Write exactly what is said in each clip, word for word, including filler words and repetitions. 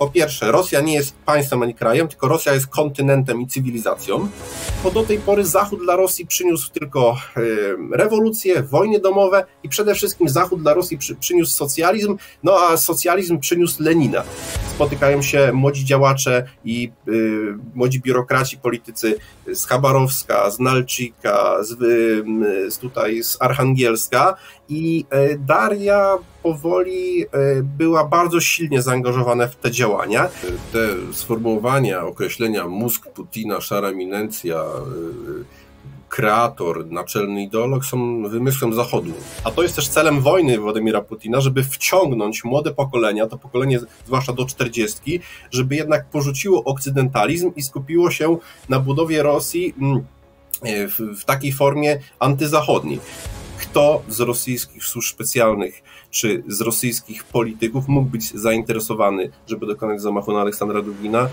po pierwsze, Rosja nie jest państwem ani krajem, tylko Rosja jest kontynentem i cywilizacją, bo do tej pory Zachód dla Rosji przyniósł tylko rewolucje, wojny domowe i przede wszystkim Zachód dla Rosji przy, przyniósł socjalizm, no a socjalizm przyniósł Lenina. Spotykają się młodzi działacze i y, młodzi biurokraci, politycy z Chabarowska, z Nalczyka, z, y, z tutaj z Archangielska i y, Daria powoli y, była bardzo silnie zaangażowana w te działania. Te sformułowania, określenia mózg Putina, szara eminencja, y, kreator, naczelny ideolog są wymysłem Zachodu. A to jest też celem wojny Władimira Putina, żeby wciągnąć młode pokolenia, to pokolenie zwłaszcza do czterdziestki, żeby jednak porzuciło okcydentalizm i skupiło się na budowie Rosji w, w takiej formie antyzachodniej. Kto z rosyjskich służb specjalnych czy z rosyjskich polityków mógł być zainteresowany, żeby dokonać zamachu na Aleksandra Dugina?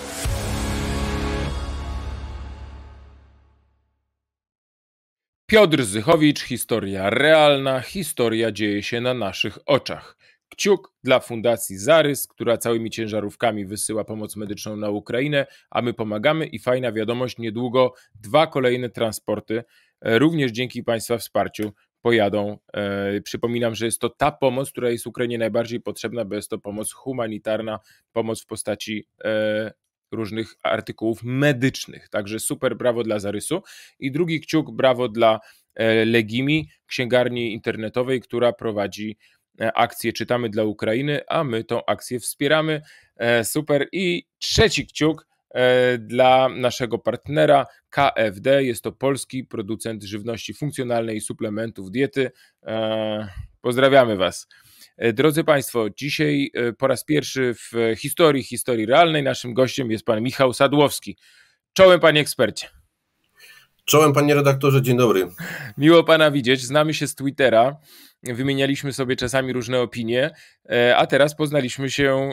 Piotr Zychowicz, historia realna, historia dzieje się na naszych oczach. Kciuk dla Fundacji Zarys, która całymi ciężarówkami wysyła pomoc medyczną na Ukrainę, a my pomagamy i fajna wiadomość, niedługo dwa kolejne transporty, również dzięki Państwa wsparciu, pojadą. E, przypominam, że jest to ta pomoc, która jest Ukrainie najbardziej potrzebna, bo jest to pomoc humanitarna, pomoc w postaci e, różnych artykułów medycznych. Także super, brawo dla Zarysu. I drugi kciuk, brawo dla Legimi, księgarni internetowej, która prowadzi akcję Czytamy dla Ukrainy, a my tą akcję wspieramy. Super. I trzeci kciuk dla naszego partnera K F D. Jest to polski producent żywności funkcjonalnej i suplementów diety. Pozdrawiamy Was. Drodzy Państwo, dzisiaj po raz pierwszy w historii, historii realnej naszym gościem jest pan Michał Sadłowski. Czołem, panie ekspercie. Czołem, panie redaktorze, dzień dobry. Miło pana widzieć, znamy się z Twittera, wymienialiśmy sobie czasami różne opinie, a teraz poznaliśmy się,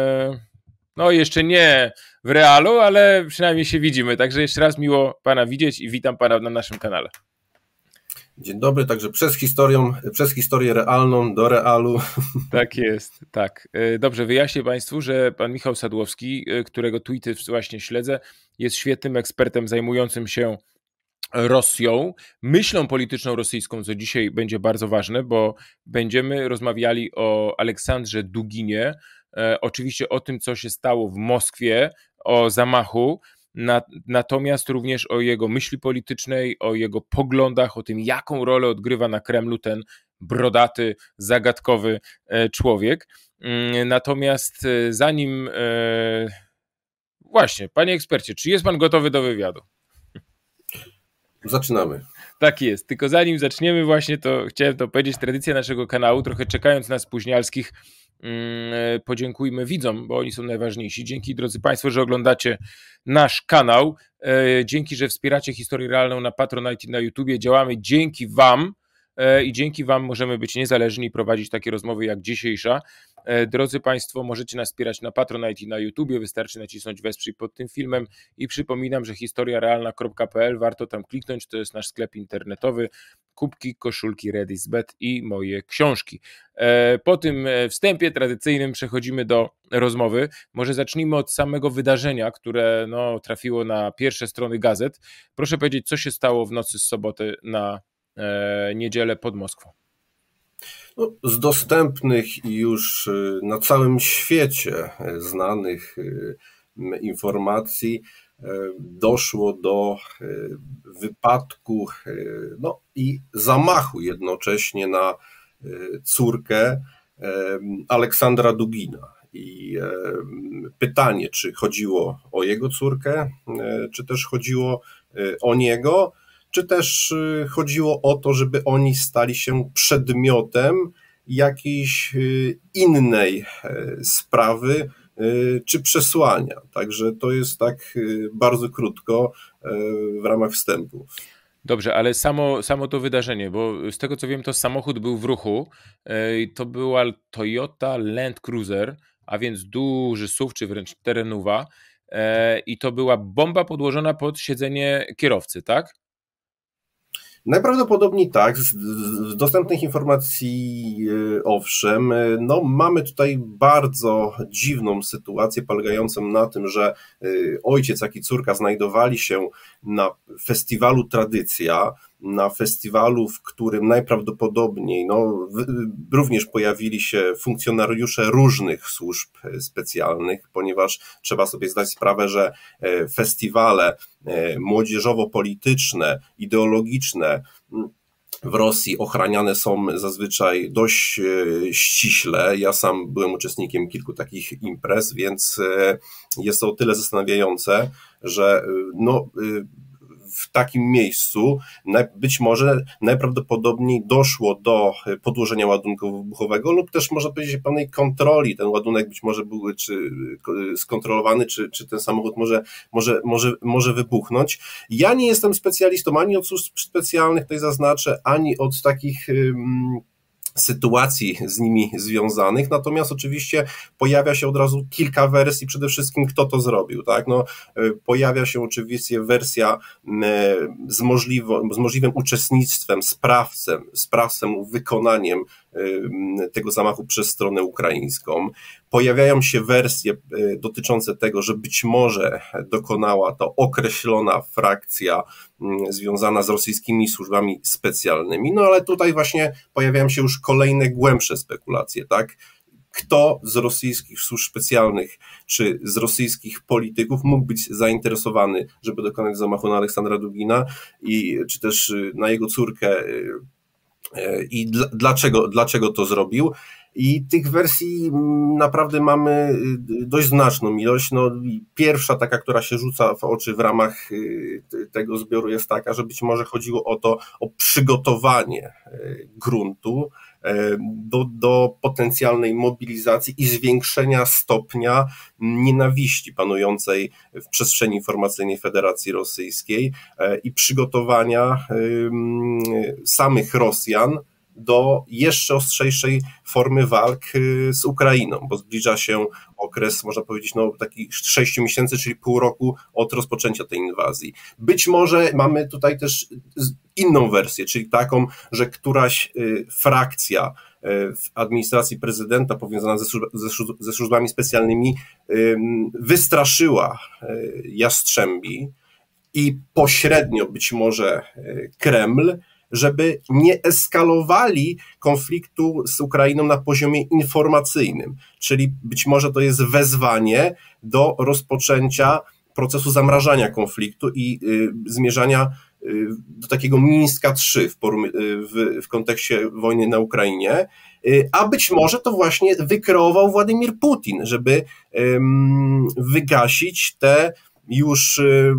no jeszcze nie w realu, ale przynajmniej się widzimy, także jeszcze raz miło pana widzieć i witam pana na naszym kanale. Dzień dobry, także przez historię, przez historię realną do realu. Tak jest, tak. Dobrze, wyjaśnię Państwu, że pan Michał Sadłowski, którego tweety właśnie śledzę, jest świetnym ekspertem zajmującym się Rosją, myślą polityczną rosyjską, co dzisiaj będzie bardzo ważne, bo będziemy rozmawiali o Aleksandrze Duginie, e, oczywiście o tym, co się stało w Moskwie, o zamachu, Na, natomiast również o jego myśli politycznej, o jego poglądach, o tym, jaką rolę odgrywa na Kremlu ten brodaty, zagadkowy człowiek. Natomiast zanim... Właśnie, panie ekspercie, czy jest pan gotowy do wywiadu? Zaczynamy. Tak jest, tylko zanim zaczniemy właśnie, to chciałem to powiedzieć, tradycja naszego kanału, trochę czekając na spóźnialskich, podziękujmy widzom, bo oni są najważniejsi. Dzięki, drodzy Państwo, że oglądacie nasz kanał. Dzięki, że wspieracie historię realną na Patronite i na YouTubie. Działamy dzięki Wam i dzięki Wam możemy być niezależni i prowadzić takie rozmowy jak dzisiejsza. Drodzy Państwo, możecie nas wspierać na Patronite i na YouTubie. Wystarczy nacisnąć wesprzyj pod tym filmem i przypominam, że historia realna kropka p l, warto tam kliknąć, to jest nasz sklep internetowy. Kubki, koszulki Redisbet i moje książki. Po tym wstępie tradycyjnym przechodzimy do rozmowy. Może zacznijmy od samego wydarzenia, które no, trafiło na pierwsze strony gazet. Proszę powiedzieć, co się stało w nocy z soboty na e, niedzielę pod Moskwą? No, z dostępnych i już na całym świecie znanych informacji doszło do wypadku no, i zamachu jednocześnie na córkę Aleksandra Dugina. I pytanie, czy chodziło o jego córkę, czy też chodziło o niego, czy też chodziło o to, żeby oni stali się przedmiotem jakiejś innej sprawy czy przesłania. Także to jest tak bardzo krótko w ramach wstępu. Dobrze, ale samo, samo to wydarzenie, bo z tego co wiem, to samochód był w ruchu, to była Toyota Land Cruiser, a więc duży S U V, czy wręcz terenuwa, i to była bomba podłożona pod siedzenie kierowcy, tak? Najprawdopodobniej tak, z, z dostępnych informacji yy, owszem, yy, no mamy tutaj bardzo dziwną sytuację polegającą na tym, że yy, ojciec jak i córka znajdowali się na festiwalu Tradycja, na festiwalu, w którym najprawdopodobniej no, w, również pojawili się funkcjonariusze różnych służb specjalnych, ponieważ trzeba sobie zdać sprawę, że festiwale młodzieżowo-polityczne, ideologiczne w Rosji ochraniane są zazwyczaj dość ściśle. Ja sam byłem uczestnikiem kilku takich imprez, więc jest to o tyle zastanawiające, że no, w takim miejscu być może najprawdopodobniej doszło do podłożenia ładunku wybuchowego lub też można powiedzieć pewnej kontroli. Ten ładunek być może był czy skontrolowany, czy, czy ten samochód może, może, może, może wybuchnąć. Ja nie jestem specjalistą ani od służb specjalnych, tutaj zaznaczę, ani od takich um, sytuacji z nimi związanych, natomiast oczywiście pojawia się od razu kilka wersji, przede wszystkim kto to zrobił, tak, no pojawia się oczywiście wersja z, możliwą, z możliwym uczestnictwem, sprawcem, sprawcem, wykonaniem tego zamachu przez stronę ukraińską. Pojawiają się wersje dotyczące tego, że być może dokonała to określona frakcja związana z rosyjskimi służbami specjalnymi, no ale tutaj właśnie pojawiają się już kolejne głębsze spekulacje, tak? Kto z rosyjskich służb specjalnych czy z rosyjskich polityków mógł być zainteresowany, żeby dokonać zamachu na Aleksandra Dugina i czy też na jego córkę i dlaczego, dlaczego to zrobił. I tych wersji naprawdę mamy dość znaczną ilość. No, pierwsza taka, która się rzuca w oczy w ramach tego zbioru jest taka, że być może chodziło o to, o przygotowanie gruntu do, do potencjalnej mobilizacji i zwiększenia stopnia nienawiści panującej w przestrzeni informacyjnej Federacji Rosyjskiej i przygotowania samych Rosjan do jeszcze ostrzejszej formy walk z Ukrainą, bo zbliża się okres, można powiedzieć, no takich sześciu miesięcy, czyli pół roku od rozpoczęcia tej inwazji. Być może mamy tutaj też inną wersję, czyli taką, że któraś frakcja w administracji prezydenta powiązana ze, służb- ze służbami specjalnymi wystraszyła Jastrzębi i pośrednio być może Kreml, żeby nie eskalowali konfliktu z Ukrainą na poziomie informacyjnym, czyli być może to jest wezwanie do rozpoczęcia procesu zamrażania konfliktu i y, zmierzania y, do takiego Mińska trzy w, porum- w, w kontekście wojny na Ukrainie, y, a być może to właśnie wykreował Władimir Putin, żeby y, wygasić te już y,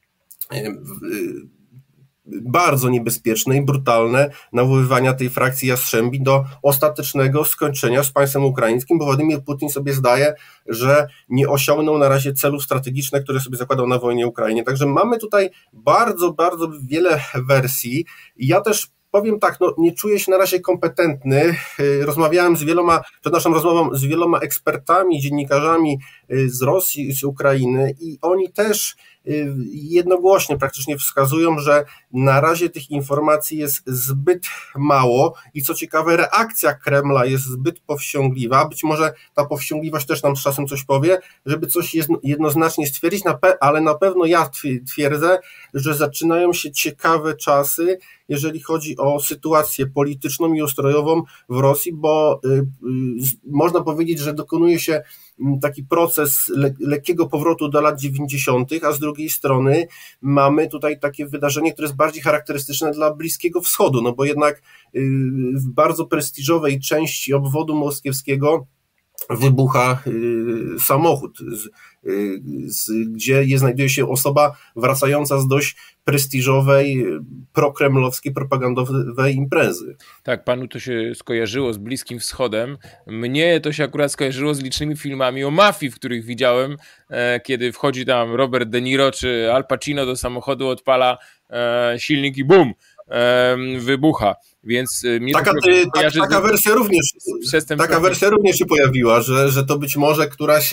y, bardzo niebezpieczne i brutalne nawoływania tej frakcji Jastrzębi do ostatecznego skończenia z państwem ukraińskim, bo Władimir Putin sobie zdaje, że nie osiągnął na razie celów strategicznych, które sobie zakładał na wojnie w Ukrainie. Także mamy tutaj bardzo, bardzo wiele wersji. Ja też powiem tak, no nie czuję się na razie kompetentny. Rozmawiałem z wieloma, przed naszą rozmową z wieloma ekspertami, dziennikarzami z Rosji, z Ukrainy i oni też jednogłośnie praktycznie wskazują, że na razie tych informacji jest zbyt mało i co ciekawe reakcja Kremla jest zbyt powściągliwa, być może ta powściągliwość też nam z czasem coś powie, żeby coś jednoznacznie stwierdzić, ale na pewno ja twierdzę, że zaczynają się ciekawe czasy, jeżeli chodzi o sytuację polityczną i ustrojową w Rosji, bo y, y, można powiedzieć, że dokonuje się taki proces le- lekkiego powrotu do lat dziewięćdziesiątych, a z drugiej strony mamy tutaj takie wydarzenie, które jest bardziej charakterystyczne dla Bliskiego Wschodu, no bo jednak y, w bardzo prestiżowej części obwodu moskiewskiego wybucha y, samochód, z, y, z, gdzie je, znajduje się osoba wracająca z dość prestiżowej, prokremlowskiej, propagandowej imprezy. Tak, panu to się skojarzyło z Bliskim Wschodem. Mnie to się akurat skojarzyło z licznymi filmami o mafii, w których widziałem, e, kiedy wchodzi tam Robert De Niro czy Al Pacino do samochodu, odpala e, silnik i bum, e, wybucha. Więc mnie taka, to ty, tak, taka wersja również taka wersja również się pojawiła, że, że to być może któraś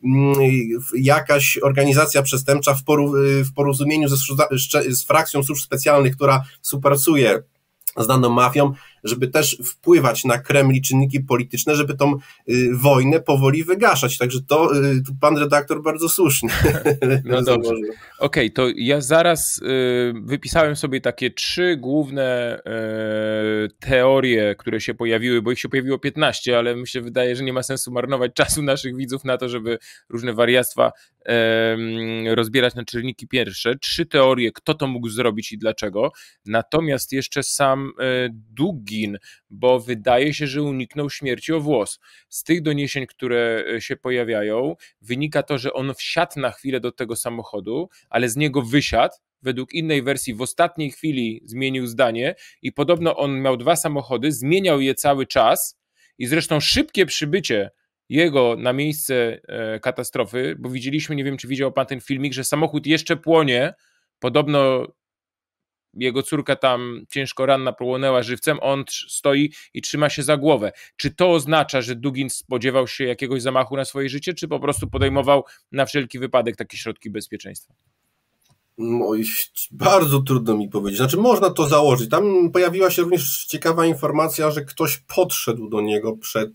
jakaś organizacja przestępcza w, poru, w porozumieniu ze, z frakcją służb specjalnych, która współpracuje z daną mafią, żeby też wpływać na Kreml i czynniki polityczne, żeby tą y, wojnę powoli wygaszać. Także to y, pan redaktor bardzo słusznie. No dobrze. Okej, okay, to ja zaraz y, wypisałem sobie takie trzy główne y, teorie, które się pojawiły, bo ich się pojawiło piętnaście, ale mi się wydaje, że nie ma sensu marnować czasu naszych widzów na to, żeby różne wariactwa y, rozbierać na czynniki pierwsze. Trzy teorie, kto to mógł zrobić i dlaczego. Natomiast jeszcze sam y, Dugin, bo wydaje się, że uniknął śmierci o włos. Z tych doniesień, które się pojawiają, wynika to, że on wsiadł na chwilę do tego samochodu, ale z niego wysiadł. Według innej wersji w ostatniej chwili zmienił zdanie i podobno on miał dwa samochody, zmieniał je cały czas i zresztą szybkie przybycie jego na miejsce katastrofy, bo widzieliśmy, nie wiem, czy widział pan ten filmik, że samochód jeszcze płonie, podobno jego córka tam ciężko ranna płonęła żywcem, on stoi i trzyma się za głowę. Czy to oznacza, że Dugin spodziewał się jakiegoś zamachu na swoje życie, czy po prostu podejmował na wszelki wypadek takie środki bezpieczeństwa? Oj, bardzo trudno mi powiedzieć. Znaczy można to założyć. Tam pojawiła się również ciekawa informacja, że ktoś podszedł do niego przed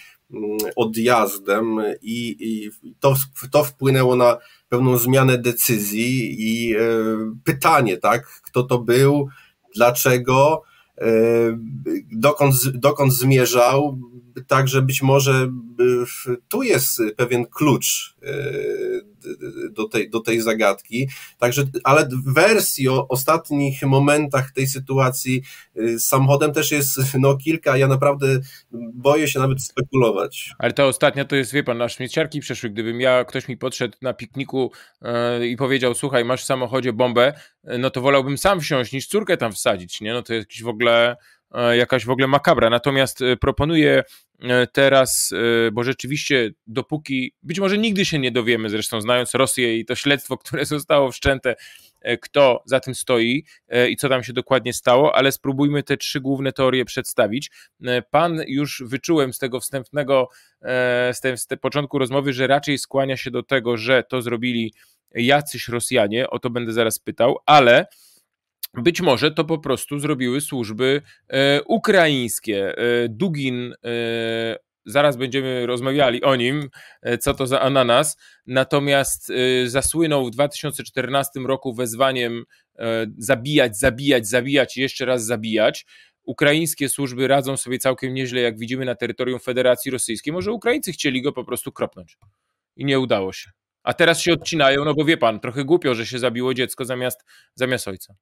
odjazdem i, i to, to wpłynęło na pewną zmianę decyzji i e, pytanie, tak, kto to był, dlaczego, e, dokąd, dokąd zmierzał, także być może e, tu jest pewien klucz e, do tej, do tej zagadki, także, ale wersji o ostatnich momentach tej sytuacji z samochodem też jest no kilka, ja naprawdę boję się nawet spekulować. Ale ta ostatnia to jest, wie pan, aż mnie ciarki przeszły, gdybym ja, ktoś mi podszedł na pikniku yy, i powiedział, słuchaj, masz w samochodzie bombę, no to wolałbym sam wsiąść niż córkę tam wsadzić, nie, no to jest jakiś w ogóle jakaś w ogóle makabra. Natomiast proponuję teraz, bo rzeczywiście dopóki, być może nigdy się nie dowiemy, zresztą znając Rosję i to śledztwo, które zostało wszczęte, kto za tym stoi i co tam się dokładnie stało, ale spróbujmy te trzy główne teorie przedstawić. Pan już wyczułem z tego wstępnego, z tego, z tego początku rozmowy, że raczej skłania się do tego, że to zrobili jacyś Rosjanie, o to będę zaraz pytał, ale być może to po prostu zrobiły służby e, ukraińskie. E, Dugin, e, zaraz będziemy rozmawiali o nim, e, co to za ananas, natomiast e, zasłynął w dwa tysiące czternastym roku wezwaniem e, zabijać, zabijać, zabijać i jeszcze raz zabijać. Ukraińskie służby radzą sobie całkiem nieźle, jak widzimy, na terytorium Federacji Rosyjskiej. Może Ukraińcy chcieli go po prostu kropnąć i nie udało się. A teraz się odcinają, no bo wie pan, trochę głupio, że się zabiło dziecko zamiast, zamiast ojca.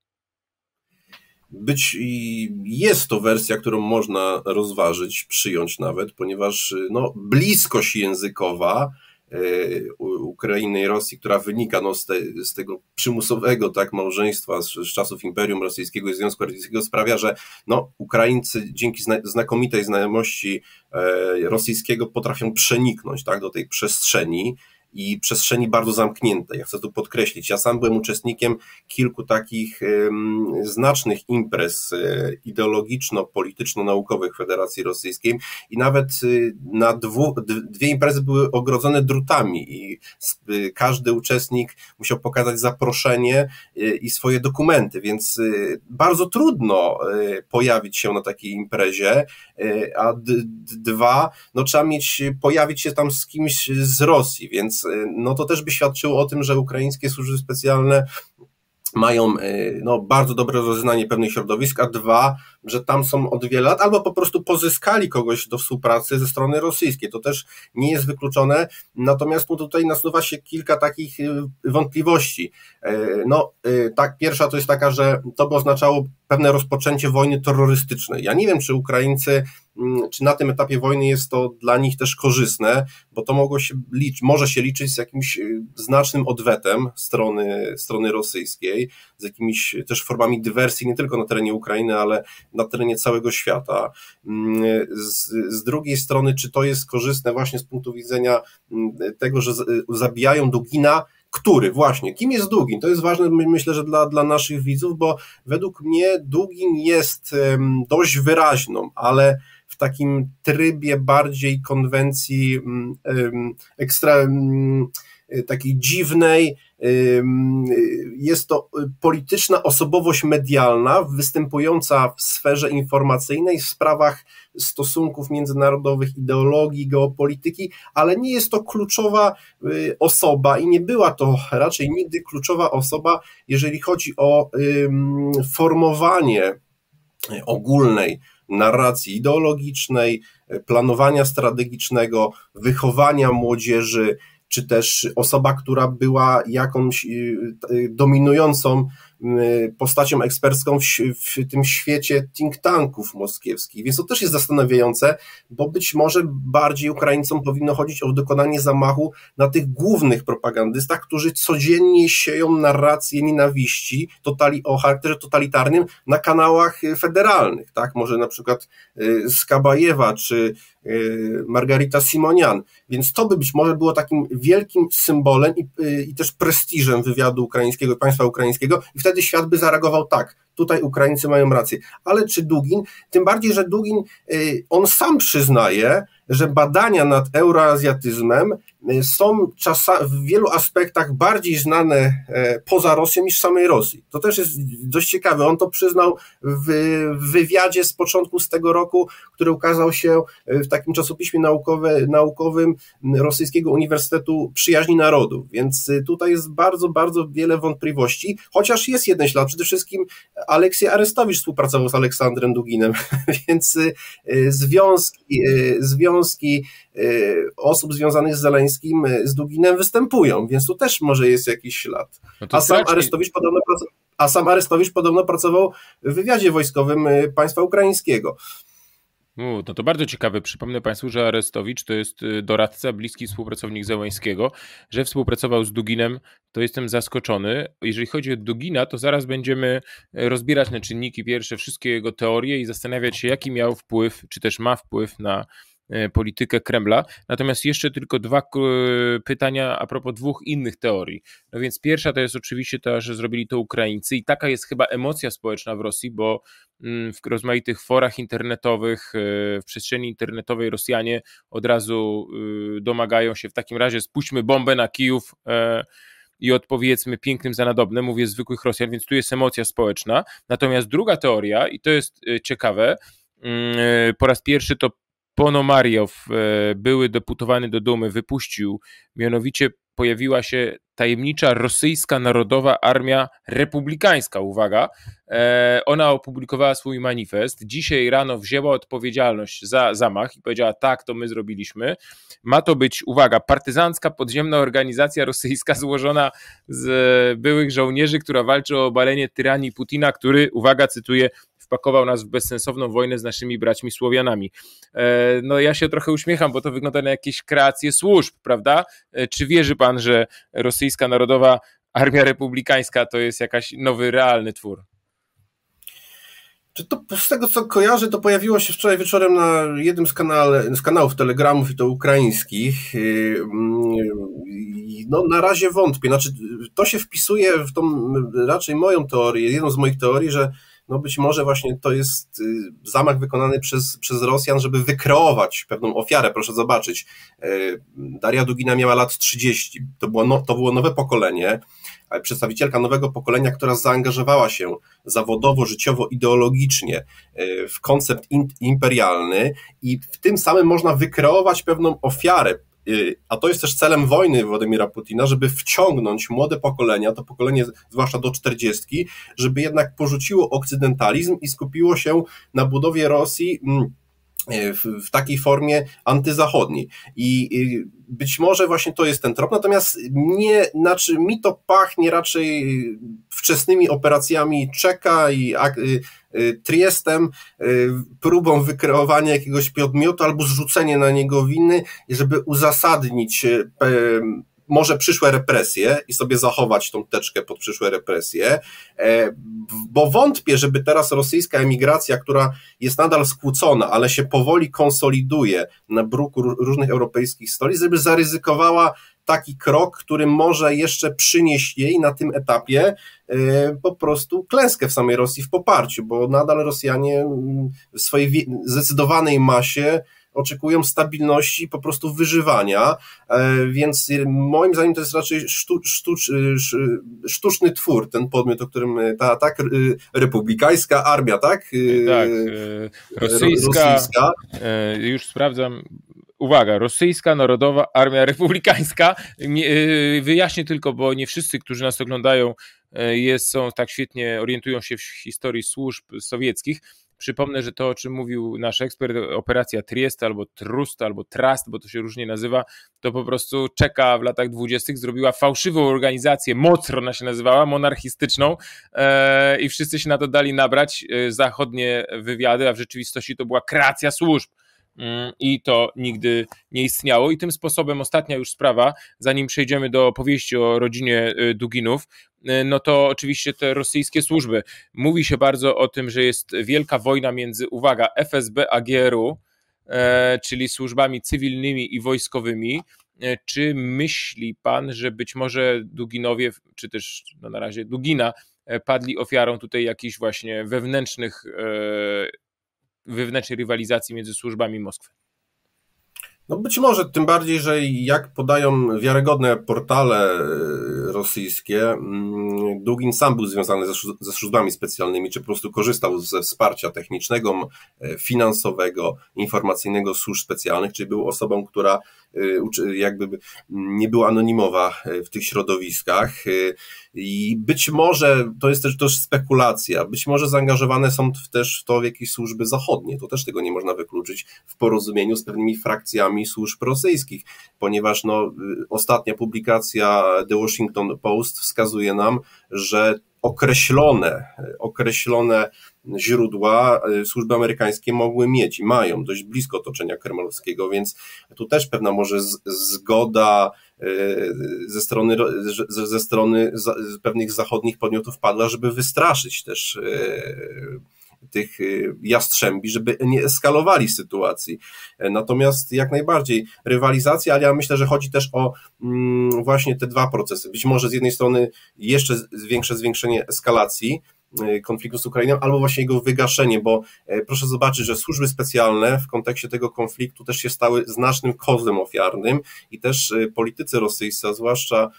Być i jest to wersja, którą można rozważyć, przyjąć nawet, ponieważ no, bliskość językowa e, Ukrainy i Rosji, która wynika no, z, te, z tego przymusowego tak, małżeństwa z, z czasów Imperium Rosyjskiego i Związku Radzieckiego sprawia, że no, Ukraińcy dzięki zna, znakomitej znajomości e, rosyjskiego potrafią przeniknąć tak, do tej przestrzeni i przestrzeni bardzo zamkniętej. Ja chcę tu podkreślić, ja sam byłem uczestnikiem kilku takich um, znacznych imprez e, ideologiczno-polityczno-naukowych Federacji Rosyjskiej i nawet y, na dwu, d, dwie imprezy były ogrodzone drutami i y, każdy uczestnik musiał pokazać zaproszenie y, i swoje dokumenty, więc y, bardzo trudno y, pojawić się na takiej imprezie, y, a d, d, dwa, no trzeba mieć, pojawić się tam z kimś z Rosji, więc no to też by świadczyło o tym, że ukraińskie służby specjalne mają no, bardzo dobre rozeznanie pewnych środowisk, a dwa, że tam są od wielu lat, albo po prostu pozyskali kogoś do współpracy ze strony rosyjskiej. To też nie jest wykluczone, natomiast no, tutaj nasuwa się kilka takich wątpliwości. No, tak, pierwsza to jest taka, że to by oznaczało pewne rozpoczęcie wojny terrorystycznej. Ja nie wiem, czy Ukraińcy, czy na tym etapie wojny jest to dla nich też korzystne, bo to mogło się liczyć, może się liczyć z jakimś znacznym odwetem strony, strony rosyjskiej, z jakimiś też formami dywersji, nie tylko na terenie Ukrainy, ale na terenie całego świata. Z, z drugiej strony, czy to jest korzystne właśnie z punktu widzenia tego, że zabijają Dugina, Który? Właśnie. Kim jest Dugin? To jest ważne, myślę, że dla, dla naszych widzów, bo według mnie Dugin jest um, dość wyraźną, ale w takim trybie bardziej konwencji um, ekstra, um, takiej dziwnej. Jest to polityczna osobowość medialna, występująca w sferze informacyjnej w sprawach stosunków międzynarodowych, ideologii, geopolityki, ale nie jest to kluczowa osoba i nie była to raczej nigdy kluczowa osoba, jeżeli chodzi o formowanie ogólnej narracji ideologicznej, planowania strategicznego, wychowania młodzieży, czy też osoba, która była jakąś dominującą postacią ekspercką w, w tym świecie think tanków moskiewskich. Więc to też jest zastanawiające, bo być może bardziej Ukraińcom powinno chodzić o dokonanie zamachu na tych głównych propagandystach, którzy codziennie sieją narrację nienawiści totali, o charakterze totalitarnym na kanałach federalnych, tak? Może na przykład Skabajewa czy Margarita Simonian. Więc to by być może było takim wielkim symbolem i, i też prestiżem wywiadu ukraińskiego, państwa ukraińskiego i wtedy świat by zareagował tak, tutaj Ukraińcy mają rację. Ale czy Dugin, tym bardziej, że Dugin, on sam przyznaje, że badania nad euroazjatyzmem są czasa, w wielu aspektach bardziej znane poza Rosją niż w samej Rosji. To też jest dość ciekawe. On to przyznał w wywiadzie z początku z tego roku, który ukazał się w takim czasopiśmie naukowe, naukowym Rosyjskiego Uniwersytetu Przyjaźni Narodów. Więc tutaj jest bardzo, bardzo wiele wątpliwości, chociaż jest jeden ślad. Przede wszystkim Aleksiej Arestowicz współpracował z Aleksandrem Duginem, więc związki, związki osób związanych z Zeleńskim z Duginem występują, więc tu też może jest jakiś ślad. No a, sam Arestowicz podobno, a sam Arestowicz podobno pracował w wywiadzie wojskowym państwa ukraińskiego. U, no to bardzo ciekawe. Przypomnę Państwu, że Arestowicz to jest doradca, bliski współpracownik Zełańskiego, że współpracował z Duginem, to jestem zaskoczony. Jeżeli chodzi o Dugina, to zaraz będziemy rozbierać na czynniki pierwsze wszystkie jego teorie i zastanawiać się, jaki miał wpływ, czy też ma wpływ na politykę Kremla. Natomiast jeszcze tylko dwa pytania a propos dwóch innych teorii. No więc pierwsza to jest oczywiście ta, że zrobili to Ukraińcy i taka jest chyba emocja społeczna w Rosji, bo w rozmaitych forach internetowych, w przestrzeni internetowej Rosjanie od razu domagają się w takim razie spuśćmy bombę na Kijów i odpowiedzmy pięknym za nadobne, mówię zwykłych Rosjan, więc tu jest emocja społeczna. Natomiast druga teoria, i to jest ciekawe, po raz pierwszy to Ponomariow, były deputowany do Dumy, wypuścił, mianowicie pojawiła się tajemnicza rosyjska Narodowa Armia Republikańska, uwaga, ona opublikowała swój manifest, dzisiaj rano wzięła odpowiedzialność za zamach i powiedziała tak, to my zrobiliśmy, ma to być, uwaga, partyzancka podziemna organizacja rosyjska złożona z byłych żołnierzy, która walczy o obalenie tyranii Putina, który, uwaga, cytuję, wpakował nas w bezsensowną wojnę z naszymi braćmi Słowianami. No ja się trochę uśmiecham, bo to wygląda na jakieś kreacje służb, prawda? Czy wierzy pan, że rosyjska Narodowa Armia Republikańska to jest jakaś nowy, realny twór? Czy to, z tego co kojarzę, to pojawiło się wczoraj wieczorem na jednym z, kanale, z kanałów telegramów i to ukraińskich. No na razie wątpię. Znaczy, to się wpisuje w tą raczej moją teorię, jedną z moich teorii, że no być może właśnie to jest zamach wykonany przez, przez Rosjan, żeby wykreować pewną ofiarę. Proszę zobaczyć, Daria Dugina miała lat trzydzieści, to było, no, to było nowe pokolenie, przedstawicielka nowego pokolenia, która zaangażowała się zawodowo, życiowo, ideologicznie w koncept imperialny i w tym samym można wykreować pewną ofiarę. A to jest też celem wojny Władimira Putina, żeby wciągnąć młode pokolenia, to pokolenie zwłaszcza do czterdziestki, żeby jednak porzuciło okcydentalizm i skupiło się na budowie Rosji w, w takiej formie antyzachodniej. I być może właśnie to jest ten trop, natomiast nie, znaczy mi to pachnie raczej wczesnymi operacjami Czeka i Triestem, próbą wykreowania jakiegoś podmiotu albo zrzucenie na niego winy, żeby uzasadnić może przyszłe represje i sobie zachować tą teczkę pod przyszłe represje, bo wątpię, żeby teraz rosyjska emigracja, która jest nadal skłócona, ale się powoli konsoliduje na bruku różnych europejskich stolic, żeby zaryzykowała taki krok, który może jeszcze przynieść jej na tym etapie po prostu klęskę w samej Rosji w poparciu, bo nadal Rosjanie w swojej zdecydowanej masie oczekują stabilności, po prostu wyżywania, więc moim zdaniem to jest raczej sztu, sztucz, sztuczny twór, ten podmiot, o którym ta tak republikańska armia, tak? Tak, rosyjska, rosyjska. Już sprawdzam. Uwaga, Rosyjska Narodowa Armia Republikańska. Wyjaśnię tylko, bo nie wszyscy, którzy nas oglądają, jest, są tak świetnie, orientują się w historii służb sowieckich. Przypomnę, że to, o czym mówił nasz ekspert, operacja Trieste albo Trust, albo Trust, bo to się różnie nazywa, to po prostu Czeka w latach dwudziestych zrobiła fałszywą organizację, Mocr ona się nazywała, monarchistyczną e, i wszyscy się na to dali nabrać, e, zachodnie wywiady, a w rzeczywistości to była kreacja służb. I to nigdy nie istniało. I tym sposobem ostatnia już sprawa, zanim przejdziemy do opowieści o rodzinie Duginów, no to oczywiście te rosyjskie służby. Mówi się bardzo o tym, że jest wielka wojna między, uwaga, F S B a G R U, e, czyli służbami cywilnymi i wojskowymi. E, czy myśli pan, że być może Duginowie, czy też no na razie Dugina, e, padli ofiarą tutaj jakichś właśnie wewnętrznych e, wewnętrznej rywalizacji między służbami Moskwy? No być może, tym bardziej, że jak podają wiarygodne portale rosyjskie, Dugin sam był związany ze, ze służbami specjalnymi, czy po prostu korzystał ze wsparcia technicznego, finansowego, informacyjnego służb specjalnych, czyli był osobą, która jakby nie była anonimowa w tych środowiskach i być może, to jest też, też spekulacja, być może zaangażowane są też w to jakieś służby zachodnie, to też tego nie można wykluczyć w porozumieniu z pewnymi frakcjami służb rosyjskich, ponieważ no, ostatnia publikacja The Washington Post wskazuje nam, że określone, określone źródła służby amerykańskie mogły mieć i mają dość blisko otoczenia kremlowskiego, więc tu też pewna może z, zgoda ze strony, ze strony pewnych zachodnich podmiotów padła, żeby wystraszyć też tych jastrzębi, żeby nie eskalowali sytuacji. Natomiast jak najbardziej rywalizacja, ale ja myślę, że chodzi też o właśnie te dwa procesy. Być może z jednej strony jeszcze większe zwiększenie eskalacji konfliktu z Ukrainą, albo właśnie jego wygaszenie, bo proszę zobaczyć, że służby specjalne w kontekście tego konfliktu też się stały znacznym kozłem ofiarnym i też politycy rosyjscy, a zwłaszcza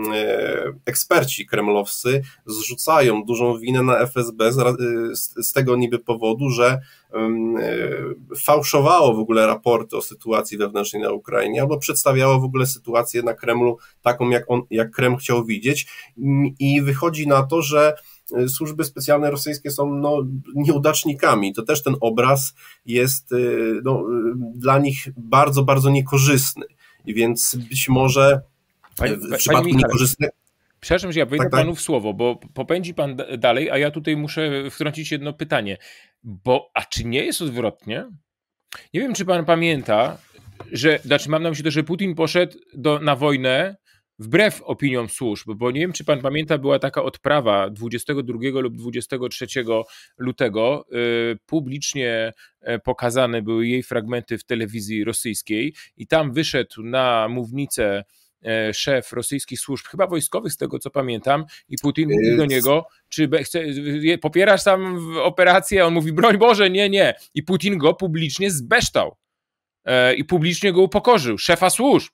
eksperci kremlowscy zrzucają dużą winę na F S B z, z tego niby powodu, że fałszowało w ogóle raporty o sytuacji wewnętrznej na Ukrainie, albo przedstawiało w ogóle sytuację na Kremlu taką, jak, on, jak Kreml chciał widzieć i wychodzi na to, że służby specjalne rosyjskie są no, nieudacznikami. To też ten obraz jest no, dla nich bardzo, bardzo niekorzystny. I więc być może Panie, w przypadku niekorzystnego... Przepraszam, że ja wejdę tak, tak. panu w słowo, bo popędzi pan dalej, a ja tutaj muszę wtrącić jedno pytanie. Bo, a czy nie jest odwrotnie? Nie wiem, czy pan pamięta, że, znaczy mam na myśli to, że Putin poszedł do, na wojnę wbrew opiniom służb, bo nie wiem, czy pan pamięta, była taka odprawa dwudziestego drugiego lub dwudziestego trzeciego lutego, yy, publicznie pokazane były jej fragmenty w telewizji rosyjskiej i tam wyszedł na mównicę szef rosyjskich służb, chyba wojskowych z tego co pamiętam, i Putin mówi do niego, czy chce, popierasz tam operację, on mówi, broń Boże, nie, nie. I Putin go publicznie zbeształ e, i publicznie go upokorzył, szefa służb.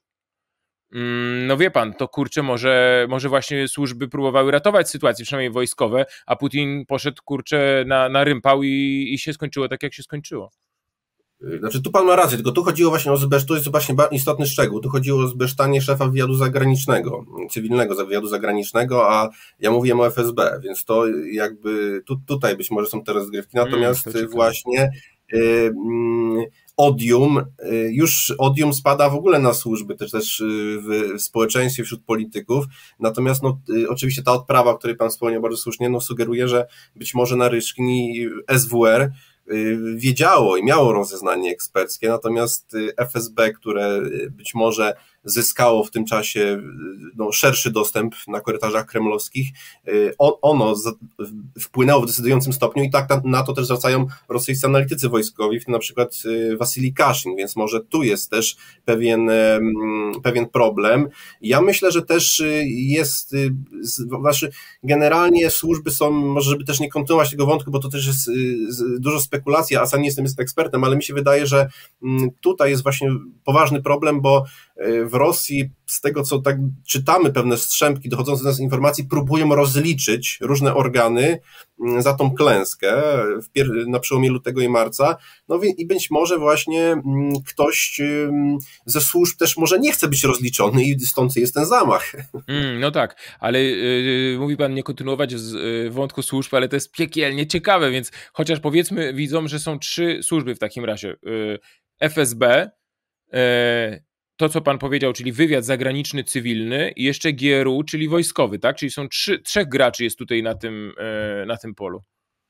Mm, no wie pan, to kurczę, może, może właśnie służby próbowały ratować sytuację, przynajmniej wojskowe, a Putin poszedł kurczę na, na rympał i, i się skończyło tak, jak się skończyło. Znaczy tu pan ma rację, tylko tu chodziło właśnie o zbesztanie, to jest właśnie istotny szczegół, tu chodziło o zbesztanie szefa wywiadu zagranicznego, cywilnego wywiadu zagranicznego, a ja mówiłem o F S B, więc to jakby tu, tutaj być może są te rozgrywki, natomiast mm, właśnie y, y, odium, y, już odium spada w ogóle na służby, też, też w, w społeczeństwie, wśród polityków, natomiast no, y, oczywiście ta odprawa, o której pan wspomniał bardzo słusznie, no, sugeruje, że być może na Ryszkini S W R wiedziało i miało rozeznanie eksperckie, natomiast F S B, które być może zyskało w tym czasie no, szerszy dostęp na korytarzach kremlowskich, ono wpłynęło w decydującym stopniu i tak na to też zwracają rosyjscy analitycy wojskowi, w tym na przykład Wasilij Kaszin, więc może tu jest też pewien, pewien problem. Ja myślę, że też jest, znaczy generalnie służby są, może żeby też nie kontynuować tego wątku, bo to też jest dużo spekulacji, a sam nie jestem ekspertem, ale mi się wydaje, że tutaj jest właśnie poważny problem, bo w Rosji, z tego co tak czytamy, pewne strzępki dochodzące do nas informacji, próbują rozliczyć różne organy za tą klęskę na przełomie lutego i marca, no i być może właśnie ktoś ze służb też może nie chce być rozliczony i stąd jest ten zamach. Mm, no tak, ale yy, mówi pan nie kontynuować z yy, wątku służb, ale to jest piekielnie ciekawe, więc chociaż powiedzmy widzom, że są trzy służby w takim razie. Yy, F S B, yy, to, co pan powiedział, czyli wywiad zagraniczny, cywilny i jeszcze G R U, czyli wojskowy, tak? Czyli są trzy, trzech graczy jest tutaj na tym, na tym polu.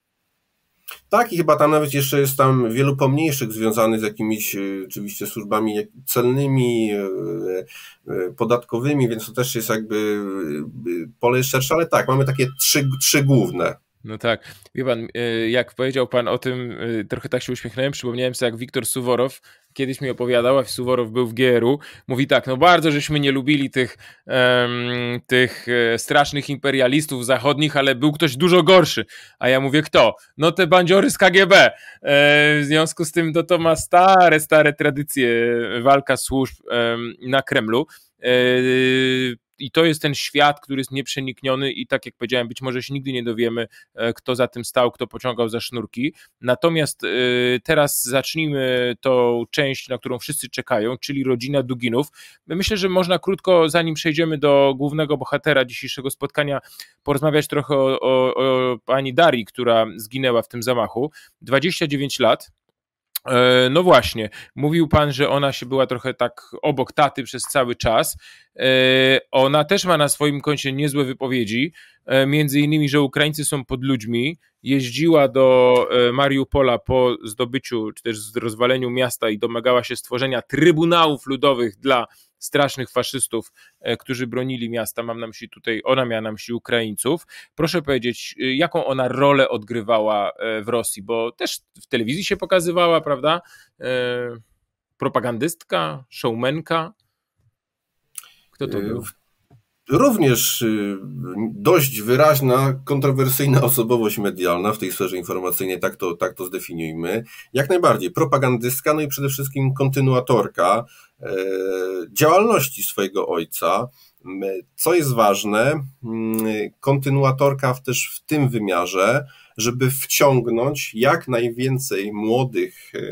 Tak, i chyba tam nawet jeszcze jest tam wielu pomniejszych związanych z jakimiś oczywiście służbami celnymi, podatkowymi, więc to też jest jakby pole szersze, ale tak, mamy takie trzy, trzy główne. No tak, wie pan, jak powiedział pan o tym, trochę tak się uśmiechnąłem, przypomniałem sobie, jak Wiktor Suworow kiedyś mi opowiadał, a Suworow był w G R U, mówi tak, no bardzo żeśmy nie lubili tych, um, tych strasznych imperialistów zachodnich, ale był ktoś dużo gorszy, a ja mówię, kto? No te bandziory z K G B. E, w związku z tym, no to ma stare, stare tradycje walka służb um, na Kremlu. E, I to jest ten świat, który jest nieprzenikniony i tak jak powiedziałem, być może się nigdy nie dowiemy, kto za tym stał, kto pociągał za sznurki. Natomiast teraz zacznijmy tą część, na którą wszyscy czekają, czyli rodzina Duginów. Myślę, że można krótko, zanim przejdziemy do głównego bohatera dzisiejszego spotkania, porozmawiać trochę o, o, o pani Darii, która zginęła w tym zamachu. dwadzieścia dziewięć lat. No właśnie, mówił pan, że ona się była trochę tak obok taty przez cały czas. Ona też ma na swoim koncie niezłe wypowiedzi, między innymi, że Ukraińcy są pod ludźmi. Jeździła do Mariupola po zdobyciu, czy też rozwaleniu miasta i domagała się stworzenia trybunałów ludowych dla strasznych faszystów, którzy bronili miasta. Mam na myśli tutaj, ona miała na myśli Ukraińców. Proszę powiedzieć, jaką ona rolę odgrywała w Rosji, bo też w telewizji się pokazywała, prawda? Propagandystka, showmenka. Kto to był? Również dość wyraźna, kontrowersyjna osobowość medialna w tej sferze informacyjnej, tak to, tak to zdefiniujmy. Jak najbardziej propagandystka, no i przede wszystkim kontynuatorka e, działalności swojego ojca. Co jest ważne, kontynuatorka też w tym wymiarze, żeby wciągnąć jak najwięcej młodych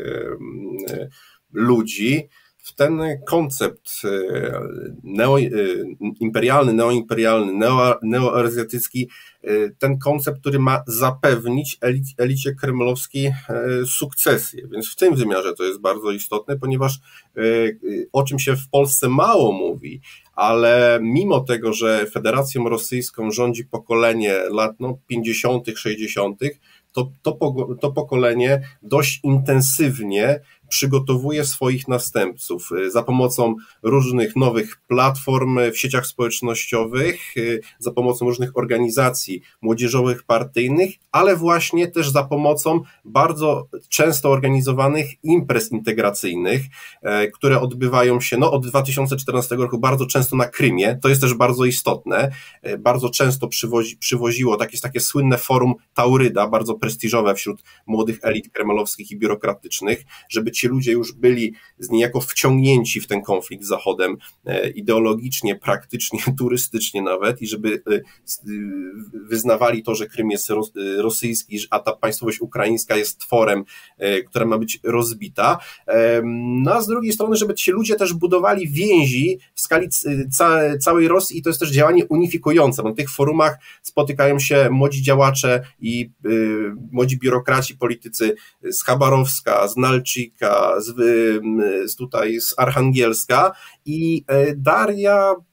e, ludzi w ten koncept neo, imperialny, neoimperialny, neo, neoazjatycki, ten koncept, który ma zapewnić elicie, elicie kremlowskiej sukcesję. Więc w tym wymiarze to jest bardzo istotne, ponieważ o czym się w Polsce mało mówi, ale mimo tego, że Federacją Rosyjską rządzi pokolenie lat no, pięćdziesiątych, sześćdziesiątych, to, to, to pokolenie dość intensywnie przygotowuje swoich następców za pomocą różnych nowych platform w sieciach społecznościowych, za pomocą różnych organizacji młodzieżowych, partyjnych, ale właśnie też za pomocą bardzo często organizowanych imprez integracyjnych, które odbywają się no, od dwa tysiące czternastego roku bardzo często na Krymie. To jest też bardzo istotne. Bardzo często przywozi, przywoziło, tak jest takie słynne forum Tauryda, bardzo prestiżowe wśród młodych elit kremlowskich i biurokratycznych, żeby ci ludzie już byli niejako wciągnięci w ten konflikt z Zachodem ideologicznie, praktycznie, turystycznie nawet i żeby wyznawali to, że Krym jest rosyjski, a ta państwowość ukraińska jest tworem, która ma być rozbita. No a z drugiej strony, żeby ci ludzie też budowali więzi w skali całej Rosji i to jest też działanie unifikujące. Na tych forumach spotykają się młodzi działacze i młodzi biurokraci, politycy z Chabarowska, z Nalczyka, z, z tutaj z Archangielska i Daria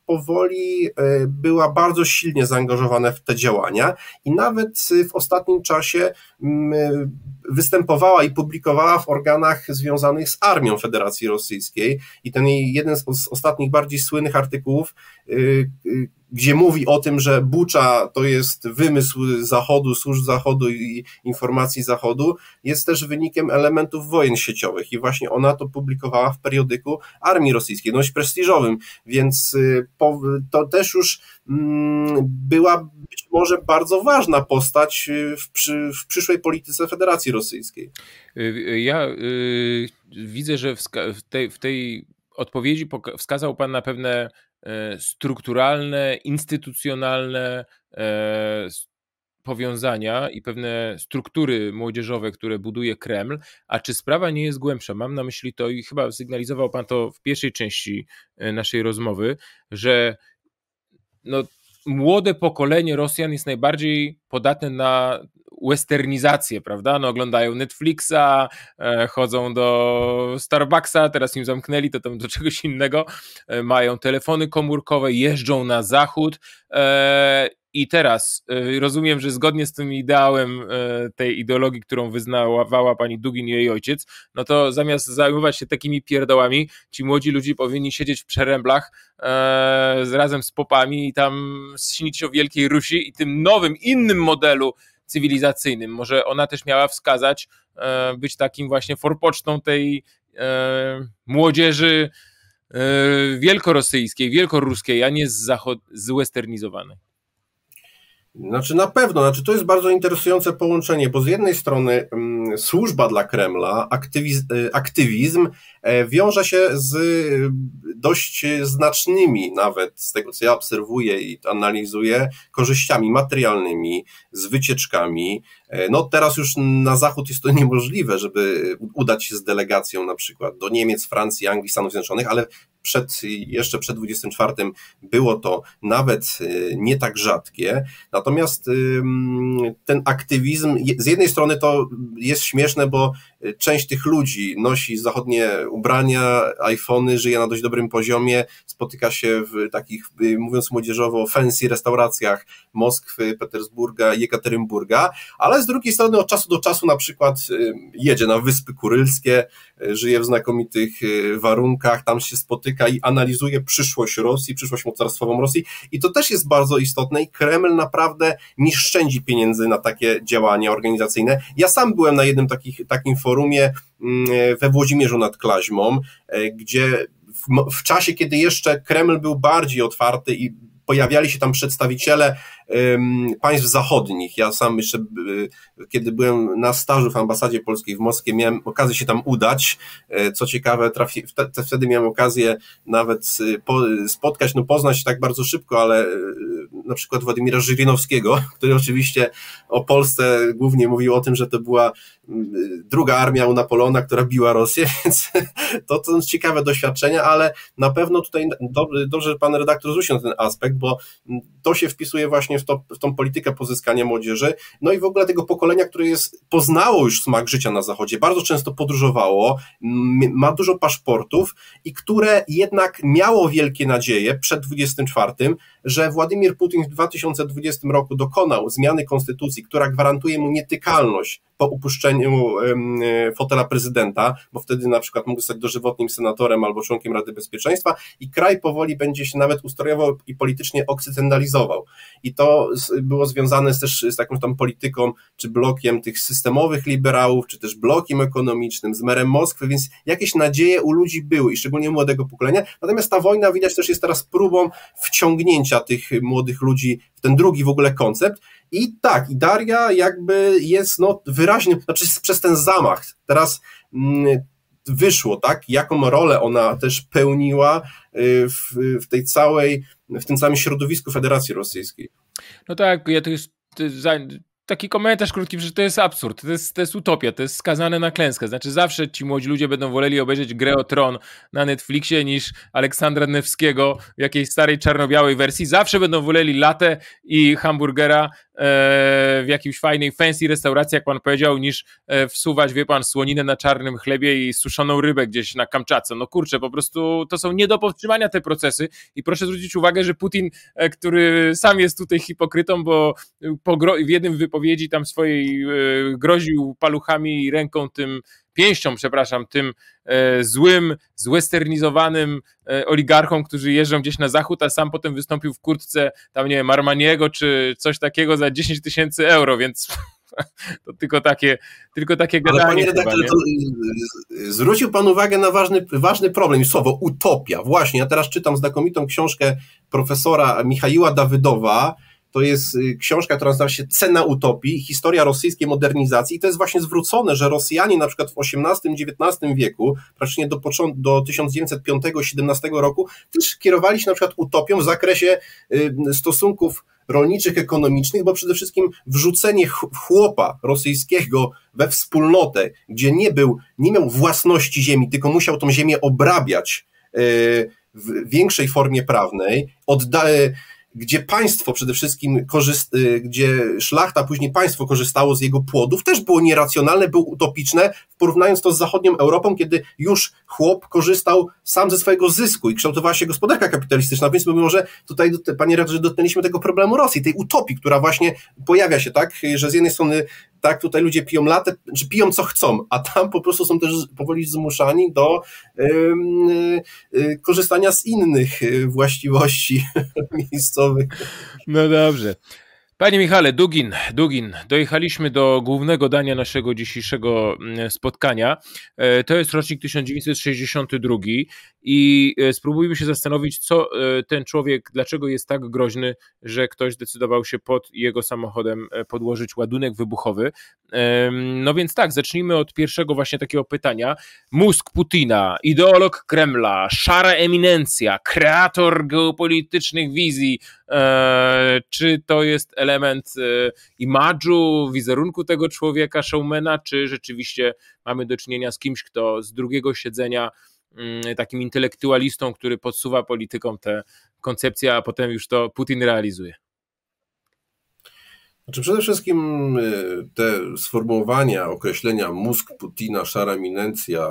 powoli była bardzo silnie zaangażowana w te działania i nawet w ostatnim czasie występowała i publikowała w organach związanych z armią Federacji Rosyjskiej i ten jeden z ostatnich bardziej słynnych artykułów, gdzie mówi o tym, że Bucza to jest wymysł Zachodu, służb Zachodu i informacji Zachodu, jest też wynikiem elementów wojen sieciowych i właśnie ona to publikowała w periodyku Armii Rosyjskiej, dość prestiżowym, więc to też już była być może bardzo ważna postać w, przy, w przyszłej polityce Federacji Rosyjskiej. Ja y, widzę, że w, w, tej, w tej odpowiedzi wskazał Pan na pewne strukturalne, instytucjonalne powiązania i pewne struktury młodzieżowe, które buduje Kreml, a czy sprawa nie jest głębsza? Mam na myśli to i chyba sygnalizował Pan to w pierwszej części naszej rozmowy, że no, młode pokolenie Rosjan jest najbardziej podatne na westernizację, prawda? No, oglądają Netflixa, e, chodzą do Starbucksa, teraz im zamknęli, to tam do czegoś innego, e, mają telefony komórkowe, jeżdżą na zachód e, i teraz e, rozumiem, że zgodnie z tym ideałem e, tej ideologii, którą wyznawała pani Dugin i jej ojciec, no to zamiast zajmować się takimi pierdołami, ci młodzi ludzie powinni siedzieć w przeręblach e, razem z popami i tam śnić o Wielkiej Rusi i tym nowym, innym modelu cywilizacyjnym. Może ona też miała wskazać, e, być takim właśnie forpocztą tej e, młodzieży e, wielkorosyjskiej, wielkoruskiej, a nie z zachod- zwesternizowanej. Znaczy na pewno, znaczy to jest bardzo interesujące połączenie, bo z jednej strony mm, służba dla Kremla, aktywiz- aktywizm e, wiąże się z dość znacznymi, nawet z tego co ja obserwuję i analizuję, korzyściami materialnymi, z wycieczkami. E, no teraz już na zachód jest to niemożliwe, żeby udać się z delegacją na przykład do Niemiec, Francji, Anglii, Stanów Zjednoczonych, ale przed, jeszcze przed dwudziestym czwartym było to nawet nie tak rzadkie. Natomiast ten aktywizm, z jednej strony to jest śmieszne, bo część tych ludzi nosi zachodnie ubrania, iPhony, żyje na dość dobrym poziomie, spotyka się w takich, mówiąc młodzieżowo, fancy restauracjach Moskwy, Petersburga, Jekaterynburga, ale z drugiej strony od czasu do czasu na przykład jedzie na Wyspy Kurylskie, żyje w znakomitych warunkach, tam się spotyka i analizuje przyszłość Rosji, przyszłość mocarstwową Rosji i to też jest bardzo istotne i Kreml naprawdę nie szczędzi pieniędzy na takie działania organizacyjne. Ja sam byłem na jednym takich, takim forumie we Włodzimierzu nad Klaźmą, gdzie w, w czasie, kiedy jeszcze Kreml był bardziej otwarty i pojawiali się tam przedstawiciele um, państw zachodnich. Ja sam jeszcze, y, kiedy byłem na stażu w ambasadzie polskiej w Moskwie, miałem okazję się tam udać. E, co ciekawe, trafi, wtedy, wtedy miałem okazję nawet po, spotkać, no poznać tak bardzo szybko, ale y, na przykład Władimira Żyrinowskiego, który oczywiście o Polsce głównie mówił o tym, że to była y, druga armia u Napoleona, która biła Rosję, więc to, to są ciekawe doświadczenia, ale na pewno tutaj do, dobrze, że pan redaktor zwrócił na ten aspekt, bo to się wpisuje właśnie w, to, w tą politykę pozyskania młodzieży, no i w ogóle tego pokolenia, które jest, poznało już smak życia na Zachodzie, bardzo często podróżowało, ma dużo paszportów i które jednak miało wielkie nadzieje przed dwudziestym czwartym, że Władimir Putin w dwa tysiące dwudziestym roku dokonał zmiany konstytucji, która gwarantuje mu nietykalność po upuszczeniu um, fotela prezydenta, bo wtedy na przykład mógł zostać dożywotnim senatorem albo członkiem Rady Bezpieczeństwa i kraj powoli będzie się nawet ustrojował i politycznie okcydentalizował. I to było związane z, też z taką tam polityką, czy blokiem tych systemowych liberałów, czy też blokiem ekonomicznym, z merem Moskwy, więc jakieś nadzieje u ludzi były i szczególnie młodego pokolenia. Natomiast ta wojna, widać, też jest teraz próbą wciągnięcia tych młodych ludzi w ten drugi w ogóle koncept. I tak, i Daria jakby jest no wyraźnie, znaczy przez ten zamach teraz mm, wyszło, tak, jaką rolę ona też pełniła w, w tej całej, w tym całym środowisku Federacji Rosyjskiej. No tak, ja to jest, to jest taki komentarz krótki, że to jest absurd, to jest, to jest utopia, to jest skazane na klęskę. Znaczy zawsze ci młodzi ludzie będą woleli obejrzeć grę o Tron na Netflixie niż Aleksandra Newskiego w jakiejś starej czarno-białej wersji. Zawsze będą woleli latę i hamburgera w jakiejś fajnej, fancy restauracji, jak pan powiedział, niż wsuwać, wie pan, słoninę na czarnym chlebie i suszoną rybę gdzieś na Kamczatce. No kurczę, po prostu to są nie do powstrzymania te procesy i proszę zwrócić uwagę, że Putin, który sam jest tutaj hipokrytą, bo w jednym wypowiedzi tam swojej groził paluchami i ręką tym, pięścią, przepraszam, tym e, złym, zwesternizowanym e, oligarchom, którzy jeżdżą gdzieś na zachód, a sam potem wystąpił w kurtce tam, nie wiem, Armaniego czy coś takiego za dziesięć tysięcy euro, więc to tylko takie, tylko takie gadanie. Ale panie redaktorze, to zwrócił pan uwagę na ważny, ważny problem, słowo utopia. Właśnie, ja teraz czytam znakomitą książkę profesora Michaiła Dawydowa. To jest książka, która nazywa się Cena utopii, historia rosyjskiej modernizacji i to jest właśnie zwrócone, że Rosjanie na przykład w osiemnastym dziewiętnastym wieku, praktycznie do, początku, do tysiąc dziewięćset piątego siedemnastego roku, też kierowali się na przykład utopią w zakresie stosunków rolniczych, ekonomicznych, bo przede wszystkim wrzucenie chłopa rosyjskiego we wspólnotę, gdzie nie był, nie miał własności ziemi, tylko musiał tą ziemię obrabiać w większej formie prawnej, odda gdzie państwo przede wszystkim, korzyst, gdzie szlachta, później państwo korzystało z jego płodów, też było nieracjonalne, było utopiczne, porównując to z zachodnią Europą, kiedy już chłop korzystał sam ze swojego zysku i kształtowała się gospodarka kapitalistyczna, więc my może tutaj, panie redaktorze, dotknęliśmy tego problemu Rosji, tej utopii, która właśnie pojawia się, tak, że z jednej strony tak, tutaj ludzie piją latę, czy piją co chcą, a tam po prostu są też powoli zmuszani do y, y, korzystania z innych właściwości miejscowych. No dobrze. Panie Michale, Dugin, Dugin, dojechaliśmy do głównego dania naszego dzisiejszego spotkania. To jest rocznik tysiąc dziewięćset sześćdziesiąty drugi i spróbujmy się zastanowić, co ten człowiek, dlaczego jest tak groźny, że ktoś zdecydował się pod jego samochodem podłożyć ładunek wybuchowy. No więc tak, zacznijmy od pierwszego właśnie takiego pytania. Mózg Putina, ideolog Kremla, szara eminencja, kreator geopolitycznych wizji, czy to jest element image'u, wizerunku tego człowieka, showmana, czy rzeczywiście mamy do czynienia z kimś, kto z drugiego siedzenia, takim intelektualistą, który podsuwa politykom te koncepcje, a potem już to Putin realizuje? Znaczy przede wszystkim te sformułowania, określenia mózg Putina, szara eminencja,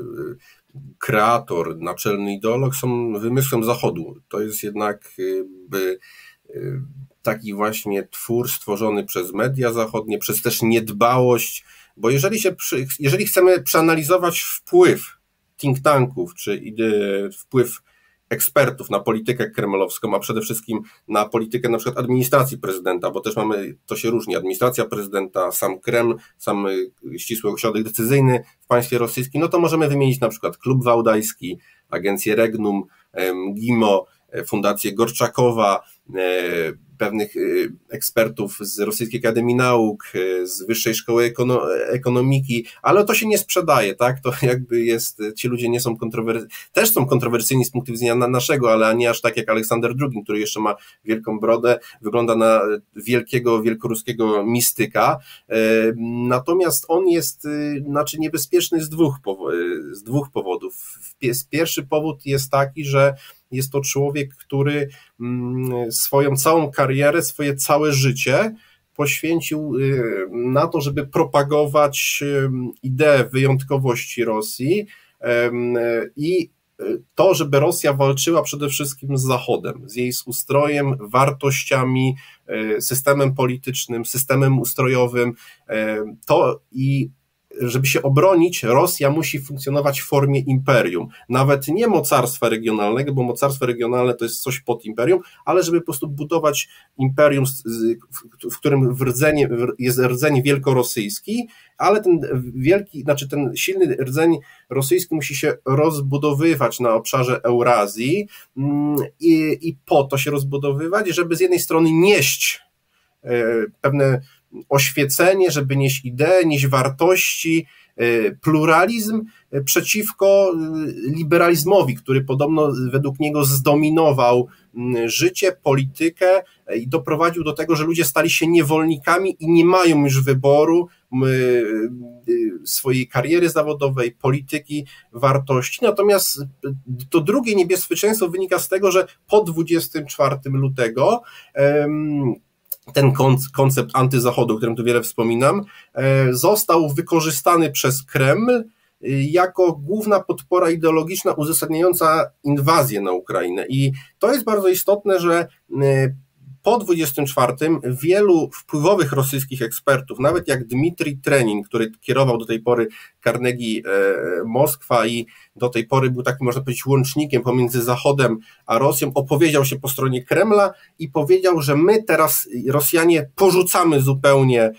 kreator, naczelny ideolog są wymysłem Zachodu. To jest jednak by, taki właśnie twór stworzony przez media zachodnie, przez też niedbałość, bo jeżeli, się, jeżeli chcemy przeanalizować wpływ think tanków, czy wpływ ekspertów na politykę kremlowską, a przede wszystkim na politykę na przykład administracji prezydenta, bo też mamy, to się różni, administracja prezydenta, sam Kreml, sam ścisły ośrodek decyzyjny w państwie rosyjskim, no to możemy wymienić na przykład Klub Wałdajski, agencję Regnum, GIMO, Fundację Gorczakowa, pewnych ekspertów z Rosyjskiej Akademii Nauk, z Wyższej Szkoły Ekonomiki, ale to się nie sprzedaje, tak? To jakby jest, ci ludzie nie są kontrowersyjni, też są kontrowersyjni z punktu widzenia naszego, ale nie aż tak jak Aleksander drugi, który jeszcze ma wielką brodę, wygląda na wielkiego, wielkoruskiego mistyka, natomiast on jest, znaczy niebezpieczny z dwóch, z dwóch powodów. Pierwszy powód jest taki, że jest to człowiek, który swoją całą karierę, swoje całe życie poświęcił na to, żeby propagować ideę wyjątkowości Rosji i to, żeby Rosja walczyła przede wszystkim z Zachodem, z jej ustrojem, wartościami, systemem politycznym, systemem ustrojowym. To i żeby się obronić, Rosja musi funkcjonować w formie imperium. Nawet nie mocarstwa regionalnego, bo mocarstwo regionalne to jest coś pod imperium, ale żeby po prostu budować imperium, w którym w rdzenie, jest rdzeń wielkorosyjski, ale ten wielki, znaczy ten silny rdzeń rosyjski musi się rozbudowywać na obszarze Eurazji i, i po to się rozbudowywać, żeby z jednej strony nieść pewne oświecenie, żeby nieść ideę, nieść wartości, pluralizm przeciwko liberalizmowi, który podobno według niego zdominował życie, politykę i doprowadził do tego, że ludzie stali się niewolnikami i nie mają już wyboru swojej kariery zawodowej, polityki, wartości. Natomiast to drugie niebezpieczeństwo wynika z tego, że po dwudziestego czwartego lutego ten koncept antyzachodu, o którym tu wiele wspominam, został wykorzystany przez Kreml jako główna podpora ideologiczna uzasadniająca inwazję na Ukrainę. I to jest bardzo istotne, że po dwudziestym czwartym wielu wpływowych rosyjskich ekspertów, nawet jak Dmitrij Trenin, który kierował do tej pory Carnegie Moskwa i do tej pory był takim, można powiedzieć, łącznikiem pomiędzy Zachodem a Rosją, opowiedział się po stronie Kremla i powiedział, że my teraz, Rosjanie, porzucamy zupełnie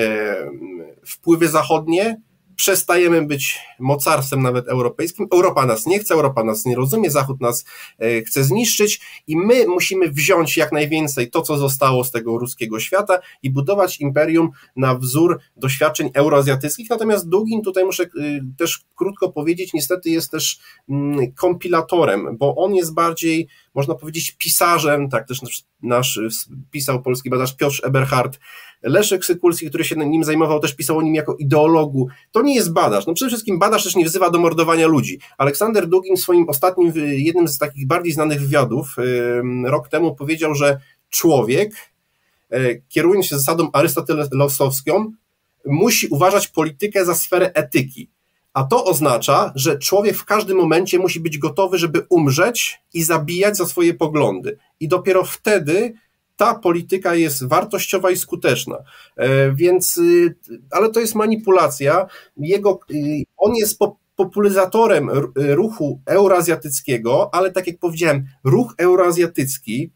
wpływy zachodnie, przestajemy być mocarstwem nawet europejskim, Europa nas nie chce, Europa nas nie rozumie, Zachód nas chce zniszczyć i my musimy wziąć jak najwięcej to, co zostało z tego ruskiego świata i budować imperium na wzór doświadczeń euroazjatyckich. Natomiast Dugin, tutaj muszę też krótko powiedzieć, niestety jest też kompilatorem, bo on jest bardziej, można powiedzieć, pisarzem, tak też nasz, nasz pisał polski badacz Piotr Eberhard. Leszek Sykulski, który się nim zajmował, też pisał o nim jako ideologu. To nie jest badacz. No przede wszystkim badacz też nie wzywa do mordowania ludzi. Aleksander Dugin w swoim ostatnim, jednym z takich bardziej znanych wywiadów rok temu powiedział, że człowiek, kierując się zasadą arystotelesowską, musi uważać politykę za sferę etyki. A to oznacza, że człowiek w każdym momencie musi być gotowy, żeby umrzeć i zabijać za swoje poglądy. I dopiero wtedy ta polityka jest wartościowa i skuteczna. Więc, ale to jest manipulacja. Jego, on jest popularyzatorem ruchu euroazjatyckiego, ale tak jak powiedziałem, ruch euroazjatycki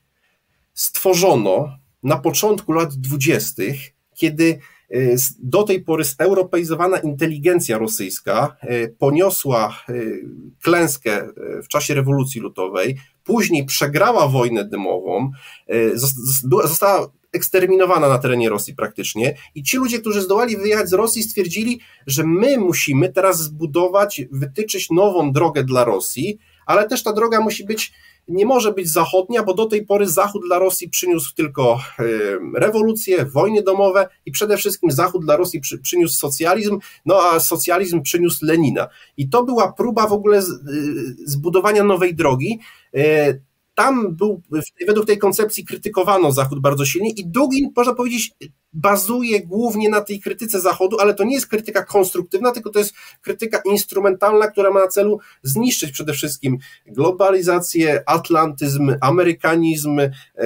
stworzono na początku lat dwudziestych, kiedy do tej pory zeuropeizowana inteligencja rosyjska poniosła klęskę w czasie rewolucji lutowej, później przegrała wojnę dymową, została eksterminowana na terenie Rosji praktycznie i ci ludzie, którzy zdołali wyjechać z Rosji, stwierdzili, że my musimy teraz zbudować, wytyczyć nową drogę dla Rosji, ale też ta droga musi być, nie może być zachodnia, bo do tej pory Zachód dla Rosji przyniósł tylko rewolucje, wojny domowe i przede wszystkim Zachód dla Rosji przy, przyniósł socjalizm, no a socjalizm przyniósł Lenina. I to była próba w ogóle zbudowania nowej drogi. Tam był, według tej koncepcji krytykowano Zachód bardzo silnie i Dugin, można powiedzieć, bazuje głównie na tej krytyce Zachodu, ale to nie jest krytyka konstruktywna, tylko to jest krytyka instrumentalna, która ma na celu zniszczyć przede wszystkim globalizację, atlantyzm, amerykanizm,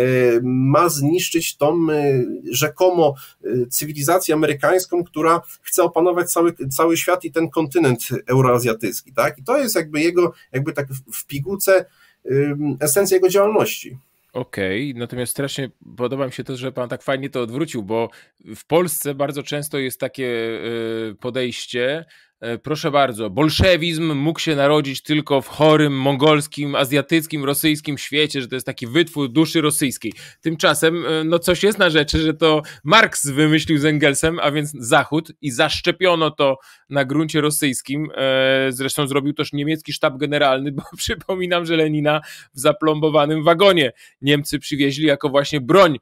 ma zniszczyć tą rzekomo cywilizację amerykańską, która chce opanować cały, cały świat i ten kontynent euroazjatycki, tak? I to jest jakby jego, jakby tak w pigułce esencja jego działalności. Okej, okay. Natomiast strasznie podoba mi się to, że pan tak fajnie to odwrócił, bo w Polsce bardzo często jest takie podejście, proszę bardzo, bolszewizm mógł się narodzić tylko w chorym, mongolskim, azjatyckim, rosyjskim świecie, że to jest taki wytwór duszy rosyjskiej. Tymczasem no coś jest na rzeczy, że to Marks wymyślił z Engelsem, a więc Zachód i zaszczepiono to na gruncie rosyjskim. Zresztą zrobił też niemiecki sztab generalny, bo przypominam, że Lenina w zaplombowanym wagonie Niemcy przywieźli jako właśnie broń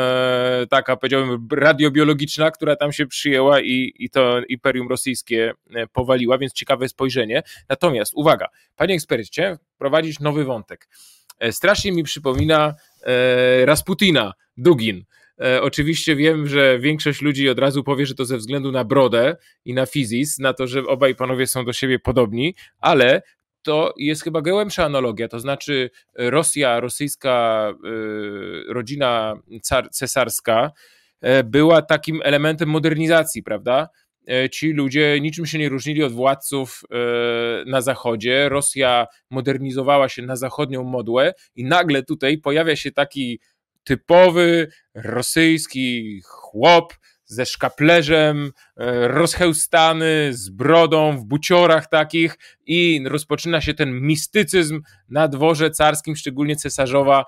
taka, powiedziałbym, radiobiologiczna, która tam się przyjęła i, i to imperium rosyjskie powaliła, więc ciekawe spojrzenie. Natomiast uwaga, panie ekspercie, prowadzić nowy wątek. Strasznie mi przypomina Rasputina, Dugin. Oczywiście wiem, że większość ludzi od razu powie, że to ze względu na brodę i na fizis, na to, że obaj panowie są do siebie podobni, ale to jest chyba głębsza analogia, to znaczy Rosja, rosyjska y, rodzina car, cesarska y, była takim elementem modernizacji, prawda? Y, ci ludzie niczym się nie różnili od władców y, na zachodzie. Rosja modernizowała się na zachodnią modłę i nagle tutaj pojawia się taki typowy rosyjski chłop ze szkaplerzem, rozchełstany, z brodą, w buciorach takich i rozpoczyna się ten mistycyzm na dworze carskim, szczególnie cesarzowa,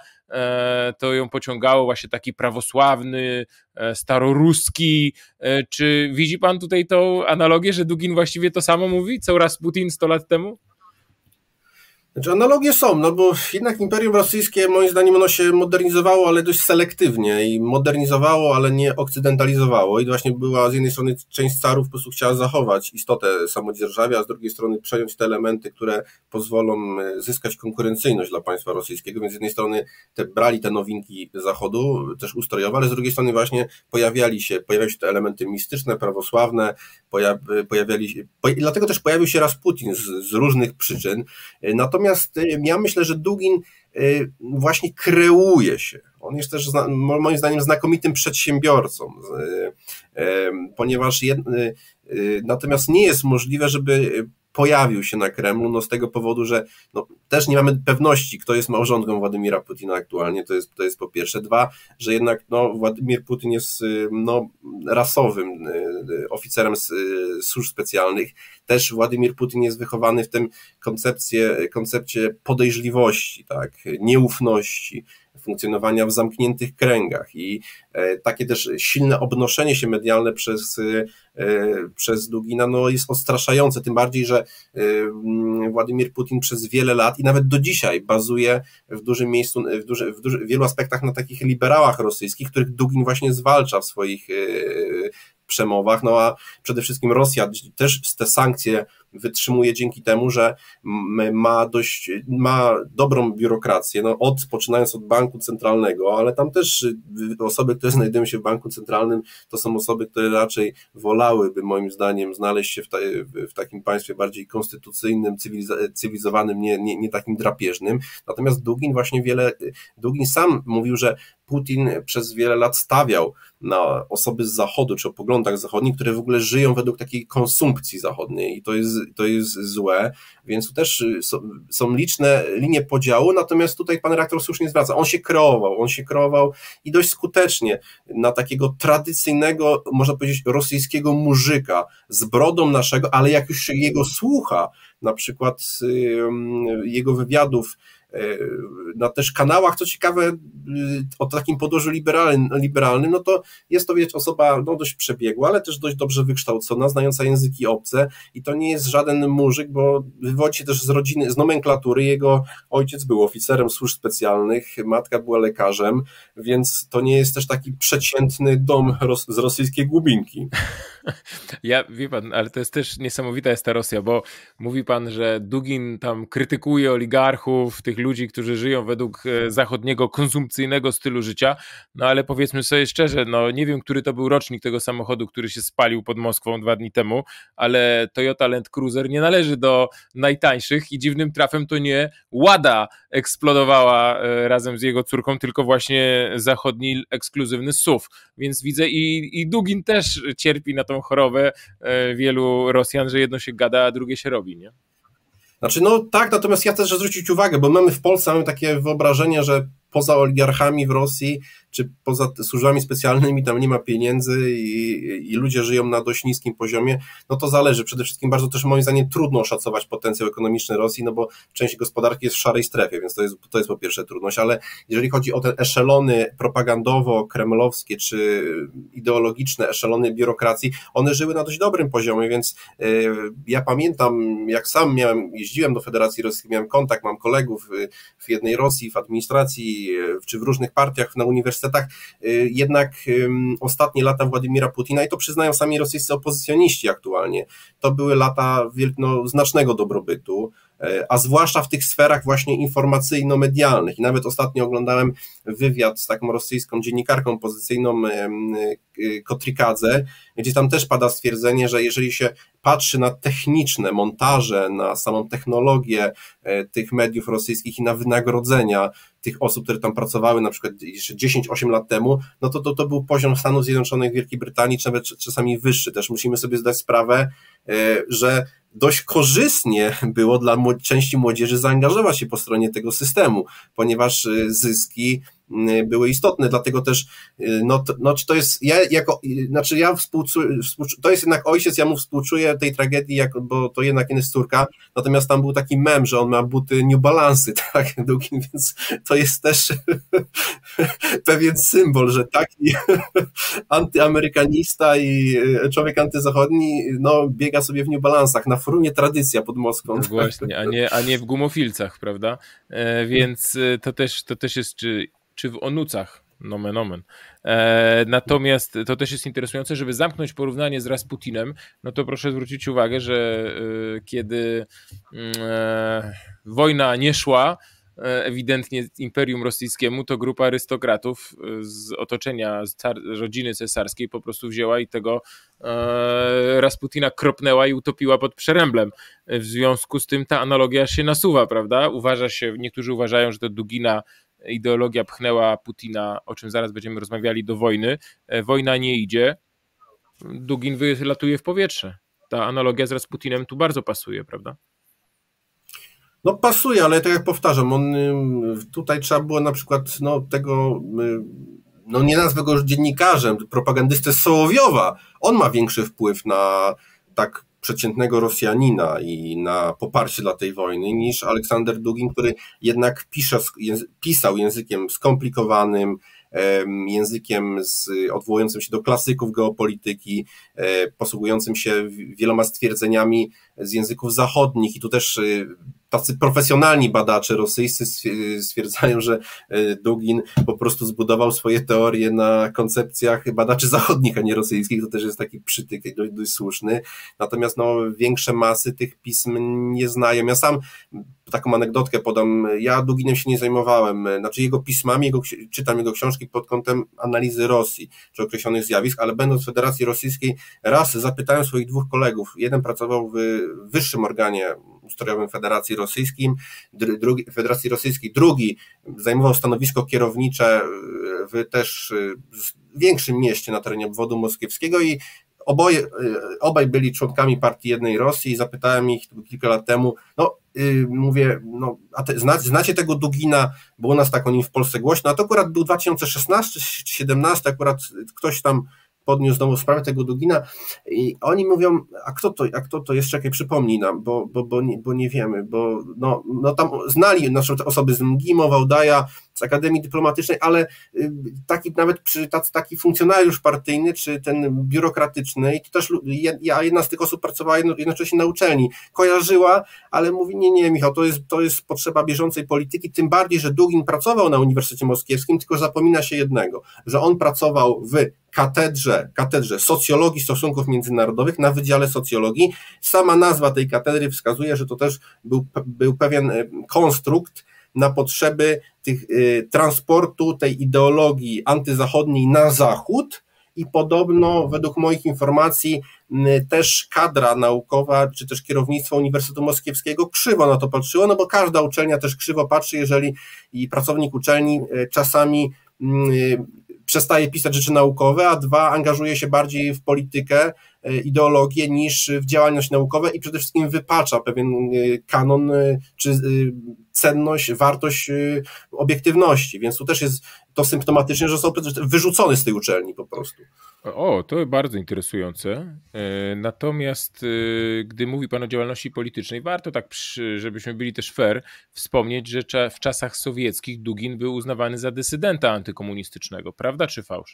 to ją pociągało, właśnie taki prawosławny, staroruski. Czy widzi pan tutaj tą analogię, że Dugin właściwie to samo mówi, co Rasputin sto lat temu? Znaczy analogie są, no bo jednak Imperium Rosyjskie moim zdaniem ono się modernizowało, ale dość selektywnie i modernizowało, ale nie okcydentalizowało i właśnie była z jednej strony część carów po prostu chciała zachować istotę samodzierżawia, a z drugiej strony przejąć te elementy, które pozwolą zyskać konkurencyjność dla państwa rosyjskiego, więc z jednej strony te, brali te nowinki Zachodu, też ustrojowe, ale z drugiej strony właśnie pojawiali się, pojawiały się te elementy mistyczne, prawosławne, pojaw, pojawiali się, po, dlatego też pojawił się Rasputin z, z różnych przyczyn, natomiast Natomiast ja myślę, że Dugin właśnie kreuje się. On jest też moim zdaniem znakomitym przedsiębiorcą, ponieważ jed... natomiast nie jest możliwe, żeby pojawił się na Kremlu, no z tego powodu, że no, też nie mamy pewności, kto jest małżonką Władimira Putina aktualnie, to jest, to jest po pierwsze. Dwa, że jednak no, Władimir Putin jest no, rasowym oficerem służb specjalnych. Też Władimir Putin jest wychowany w tym koncepcie, koncepcie podejrzliwości, tak, nieufności, funkcjonowania w zamkniętych kręgach i takie też silne obnoszenie się medialne przez, przez Dugina no jest odstraszające, tym bardziej, że Władimir Putin przez wiele lat i nawet do dzisiaj bazuje w dużym miejscu, w, duży, w, duży, w wielu aspektach na takich liberałach rosyjskich, których Dugin właśnie zwalcza w swoich przemowach, no a przede wszystkim Rosja też te sankcje wytrzymuje dzięki temu, że ma dość, ma dobrą biurokrację, no od, poczynając od banku centralnego, ale tam też osoby, które znajdują się w banku centralnym, to są osoby, które raczej wolałyby moim zdaniem znaleźć się w, ta, w takim państwie bardziej konstytucyjnym, cywiliz- cywilizowanym, nie, nie, nie takim drapieżnym. Natomiast Dugin właśnie wiele, Dugin sam mówił, że Putin przez wiele lat stawiał na osoby z Zachodu, czy o poglądach zachodnich, które w ogóle żyją według takiej konsumpcji zachodniej i to jest, to jest złe, więc tu też są, są liczne linie podziału, natomiast tutaj pan redaktor słusznie zwraca, on się kreował, on się kreował i dość skutecznie na takiego tradycyjnego, można powiedzieć, rosyjskiego murzyka z brodą naszego, ale jak już się jego słucha, na przykład jego wywiadów na też kanałach, co ciekawe, o takim podłożu liberalnym, liberalnym, no to jest to, wiecie, osoba no, dość przebiegła, ale też dość dobrze wykształcona, znająca języki obce i to nie jest żaden murzyk, bo wywodzi się też z rodziny, z nomenklatury, jego ojciec był oficerem służb specjalnych, matka była lekarzem, więc to nie jest też taki przeciętny dom ros- z rosyjskiej głubinki. Ja, wie pan, ale to jest też niesamowita jest ta Rosja, bo mówi pan, że Dugin tam krytykuje oligarchów, tych ludzi, którzy żyją według zachodniego, konsumpcyjnego stylu życia, no ale powiedzmy sobie szczerze, no nie wiem, który to był rocznik tego samochodu, który się spalił pod Moskwą dwa dni temu, ale Toyota Land Cruiser nie należy do najtańszych i dziwnym trafem to nie Łada eksplodowała razem z jego córką, tylko właśnie zachodni ekskluzywny S U V, więc widzę i, i Dugin też cierpi na tą chorobę wielu Rosjan, że jedno się gada, a drugie się robi, nie? Znaczy, no tak, natomiast ja chcę zwrócić uwagę, bo mamy w Polsce mamy takie wyobrażenie, że poza oligarchami w Rosji, czy poza służbami specjalnymi tam nie ma pieniędzy i, i ludzie żyją na dość niskim poziomie, no to zależy. Przede wszystkim bardzo też moim zdaniem trudno oszacować potencjał ekonomiczny Rosji, no bo część gospodarki jest w szarej strefie, więc to jest, to jest po pierwsze trudność, ale jeżeli chodzi o te eszelony propagandowo-kremlowskie, czy ideologiczne eszelony biurokracji, one żyły na dość dobrym poziomie, więc yy, ja pamiętam, jak sam miałem, jeździłem do Federacji Rosyjskiej, miałem kontakt, mam kolegów w jednej Rosji, w administracji, czy w różnych partiach na uniwersytetach, jednak ostatnie lata Władimira Putina, i to przyznają sami rosyjscy opozycjoniści aktualnie, to były lata no, znacznego dobrobytu, a zwłaszcza w tych sferach właśnie informacyjno-medialnych. I nawet ostatnio oglądałem wywiad z taką rosyjską dziennikarką opozycyjną Kotrikadze, gdzie tam też pada stwierdzenie, że jeżeli się patrzy na techniczne montaże, na samą technologię tych mediów rosyjskich i na wynagrodzenia tych osób, które tam pracowały na przykład jeszcze dziesięć osiem lat temu, no to, to to był poziom Stanów Zjednoczonych, Wielkiej Brytanii, czy nawet czasami wyższy. Też musimy sobie zdać sprawę, że dość korzystnie było dla części młodzieży zaangażować się po stronie tego systemu, ponieważ zyski były istotne, dlatego też, no, to, no czy to jest, ja jako, znaczy ja współczuję, współczuję, to jest jednak ojciec, ja mu współczuję tej tragedii, jak, bo to jednak jest córka, natomiast tam był taki mem, że on ma buty New Balance'y, tak, Dugin, więc to jest też pewien symbol, że taki antyamerykanista i człowiek antyzachodni, no, biega sobie w New Balance'ach, na forumie tradycja pod Moskwą. No właśnie, a nie, a nie w gumofilcach, prawda? E, więc to też, to też jest, czy, czy w onucach, nomen omen. E, natomiast to też jest interesujące, żeby zamknąć porównanie z Rasputinem, no to proszę zwrócić uwagę, że e, kiedy e, wojna nie szła, ewidentnie Imperium Rosyjskiemu, to grupa arystokratów z otoczenia z car- rodziny cesarskiej po prostu wzięła i tego e, Rasputina kropnęła i utopiła pod Przeręblem. W związku z tym ta analogia się nasuwa, prawda? Uważa się, niektórzy uważają, że to Dugina ideologia pchnęła Putina, o czym zaraz będziemy rozmawiali, do wojny. E, wojna nie idzie, Dugin wylatuje w powietrze. Ta analogia z Rasputinem tu bardzo pasuje, prawda? No pasuje, ale tak jak powtarzam, on tutaj trzeba było na przykład no, tego, no nie nazwę go już dziennikarzem, propagandystę Sołowiowa. On ma większy wpływ na tak przeciętnego Rosjanina i na poparcie dla tej wojny niż Aleksander Dugin, który jednak pisze, pisał językiem skomplikowanym, językiem z, odwołującym się do klasyków geopolityki, posługującym się wieloma stwierdzeniami z języków zachodnich i tu też tacy profesjonalni badacze rosyjscy stwierdzają, że Dugin po prostu zbudował swoje teorie na koncepcjach badaczy zachodnich, a nie rosyjskich, to też jest taki przytyk dość, dość słuszny, natomiast no, większe masy tych pism nie znają. Ja sam taką anegdotkę podam, ja Duginem się nie zajmowałem, znaczy jego pismami, jego, czytam jego książki pod kątem analizy Rosji, czy określonych zjawisk, ale będąc w Federacji Rosyjskiej, raz zapytałem swoich dwóch kolegów, jeden pracował w wyższym organie ustrojowym Federacji Rosyjskiej, drugi, Federacji Rosyjskiej, drugi zajmował stanowisko kierownicze w też większym mieście na terenie obwodu moskiewskiego i oboje, obaj byli członkami partii Jednej Rosji i zapytałem ich, to było kilka lat temu, no yy, mówię, no a te, zna, znacie tego Dugina, bo u nas tak o nim w Polsce głośno, a to akurat był dwa tysiące szesnasty czy dwa tysiące siedemnasty, akurat ktoś tam podniósł znowu sprawę tego Dugina i oni mówią, a kto to, a kto to jest, czekaj, przypomnij nam, bo, bo, bo, nie, bo nie wiemy, bo no, no tam znali nasze osoby z MGIMO, Wałdaja, z Akademii Dyplomatycznej, ale taki nawet przy, tacy, taki funkcjonariusz partyjny, czy ten biurokratyczny, i to też ja, jedna z tych osób pracowała jednocześnie na uczelni, kojarzyła, ale mówi, nie, nie, Michał, to jest, to jest potrzeba bieżącej polityki, tym bardziej, że Dugin pracował na Uniwersytecie Moskiewskim, tylko zapomina się jednego, że on pracował w katedrze, katedrze socjologii stosunków międzynarodowych na Wydziale Socjologii. Sama nazwa tej katedry wskazuje, że to też był, był pewien konstrukt na potrzeby tych y, transportu tej ideologii antyzachodniej na zachód i podobno według moich informacji y, też kadra naukowa, czy też kierownictwo Uniwersytetu Moskiewskiego krzywo na to patrzyło, no bo każda uczelnia też krzywo patrzy, jeżeli i pracownik uczelni y, czasami y, przestaje pisać rzeczy naukowe, a dwa, angażuje się bardziej w politykę, ideologię niż w działalność naukową i przede wszystkim wypacza pewien kanon czy cenność, wartość obiektywności, więc tu też jest to symptomatyczne, że został wyrzucony z tej uczelni po prostu. O, to bardzo interesujące. Natomiast gdy mówi Pan o działalności politycznej, warto tak, żebyśmy byli też fair, wspomnieć, że w czasach sowieckich Dugin był uznawany za dysydenta antykomunistycznego. Prawda czy fałsz?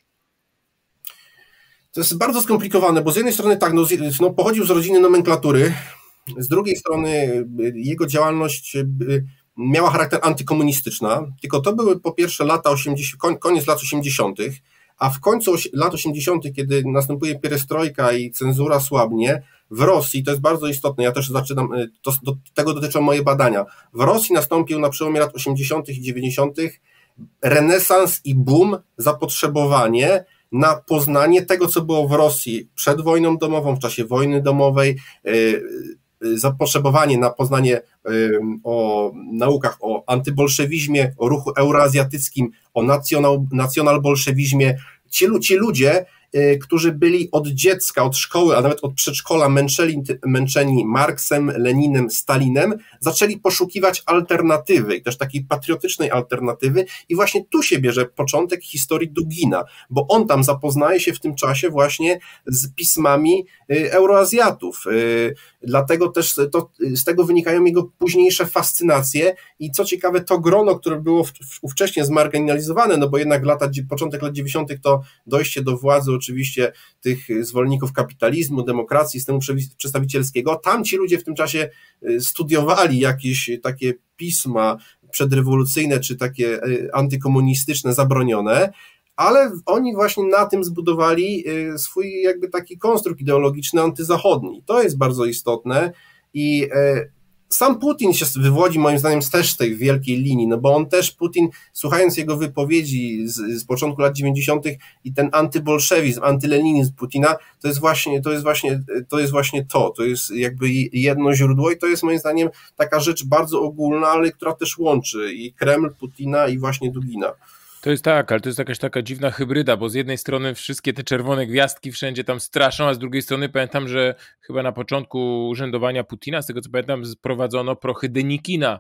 To jest bardzo skomplikowane, bo z jednej strony tak, no, no, pochodził z rodziny nomenklatury, z drugiej strony jego działalność miała charakter antykomunistyczna, tylko to były po pierwsze lata osiemdziesiąte, koniec lat osiemdziesiątych, a w końcu lat osiemdziesiątych, kiedy następuje pierestrojka i cenzura słabnie, w Rosji, to jest bardzo istotne, ja też zaczynam, to, do tego dotyczą moje badania, w Rosji nastąpił na przełomie lat osiemdziesiątych i dziewięćdziesiątych renesans i boom, zapotrzebowanie na poznanie tego, co było w Rosji przed wojną domową, w czasie wojny domowej, zapotrzebowanie na poznanie o naukach o antybolszewizmie, o ruchu euroazjatyckim, o nacjonal, nacjonalbolszewizmie. Ci, ci ludzie którzy byli od dziecka, od szkoły, a nawet od przedszkola męczeni, męczeni Marksem, Leninem, Stalinem, zaczęli poszukiwać alternatywy, i też takiej patriotycznej alternatywy, i właśnie tu się bierze początek historii Dugina, bo on tam zapoznaje się w tym czasie właśnie z pismami Euroazjatów. Dlatego też to, z tego wynikają jego późniejsze fascynacje i co ciekawe, to grono, które było ówcześnie zmarginalizowane, no bo jednak lata, początek lat dziewięćdziesiątych to dojście do władzy oczywiście tych zwolenników kapitalizmu, demokracji, systemu przedstawicielskiego. Tam ci ludzie w tym czasie studiowali jakieś takie pisma przedrewolucyjne czy takie antykomunistyczne, zabronione, ale oni właśnie na tym zbudowali swój jakby taki konstrukt ideologiczny antyzachodni. To jest bardzo istotne i sam Putin się wywodzi moim zdaniem też z tej wielkiej linii, no bo on też, Putin, słuchając jego wypowiedzi z, z początku lat dziewięćdziesiątych i ten antybolszewizm, antyleninizm Putina, to jest właśnie, to jest właśnie, to jest właśnie to, to jest jakby jedno źródło i to jest moim zdaniem taka rzecz bardzo ogólna, ale która też łączy i Kreml, Putina i właśnie Dugina. To jest tak, ale to jest jakaś taka dziwna hybryda, bo z jednej strony wszystkie te czerwone gwiazdki wszędzie tam straszą, a z drugiej strony pamiętam, że chyba na początku urzędowania Putina, z tego co pamiętam, sprowadzono prochy Denikina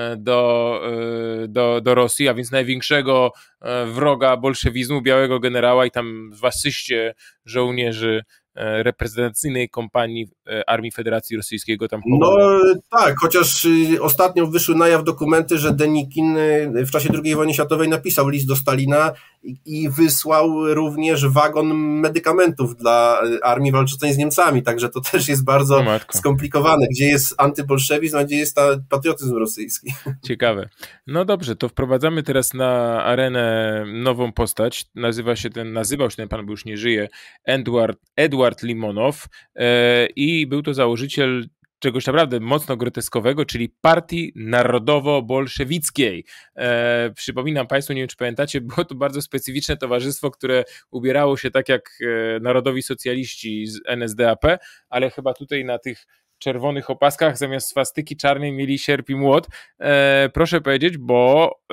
do, do, do Rosji, a więc największego wroga bolszewizmu, białego generała i tam w asyście żołnierzy reprezentacyjnej kompanii Armii Federacji Rosyjskiego tam pomogło. No tak, chociaż ostatnio wyszły na jaw dokumenty, że Denikin w czasie drugiej wojny światowej napisał list do Stalina i wysłał również wagon medykamentów dla armii walczącej z Niemcami, także to też jest bardzo no skomplikowane, gdzie jest antybolszewizm, a gdzie jest ta patriotyzm rosyjski. Ciekawe. No dobrze, to wprowadzamy teraz na arenę nową postać, nazywa się ten, nazywał się ten pan, bo już nie żyje, Edward, Edward Limonow e, i był to założyciel czegoś naprawdę mocno groteskowego, czyli Partii Narodowo-Bolszewickiej. E, przypominam Państwu, nie wiem czy pamiętacie, było to bardzo specyficzne towarzystwo, które ubierało się tak jak e, narodowi socjaliści z N S D A P, ale chyba tutaj na tych czerwonych opaskach zamiast swastyki czarnej mieli sierp i młot. E, proszę powiedzieć, bo e,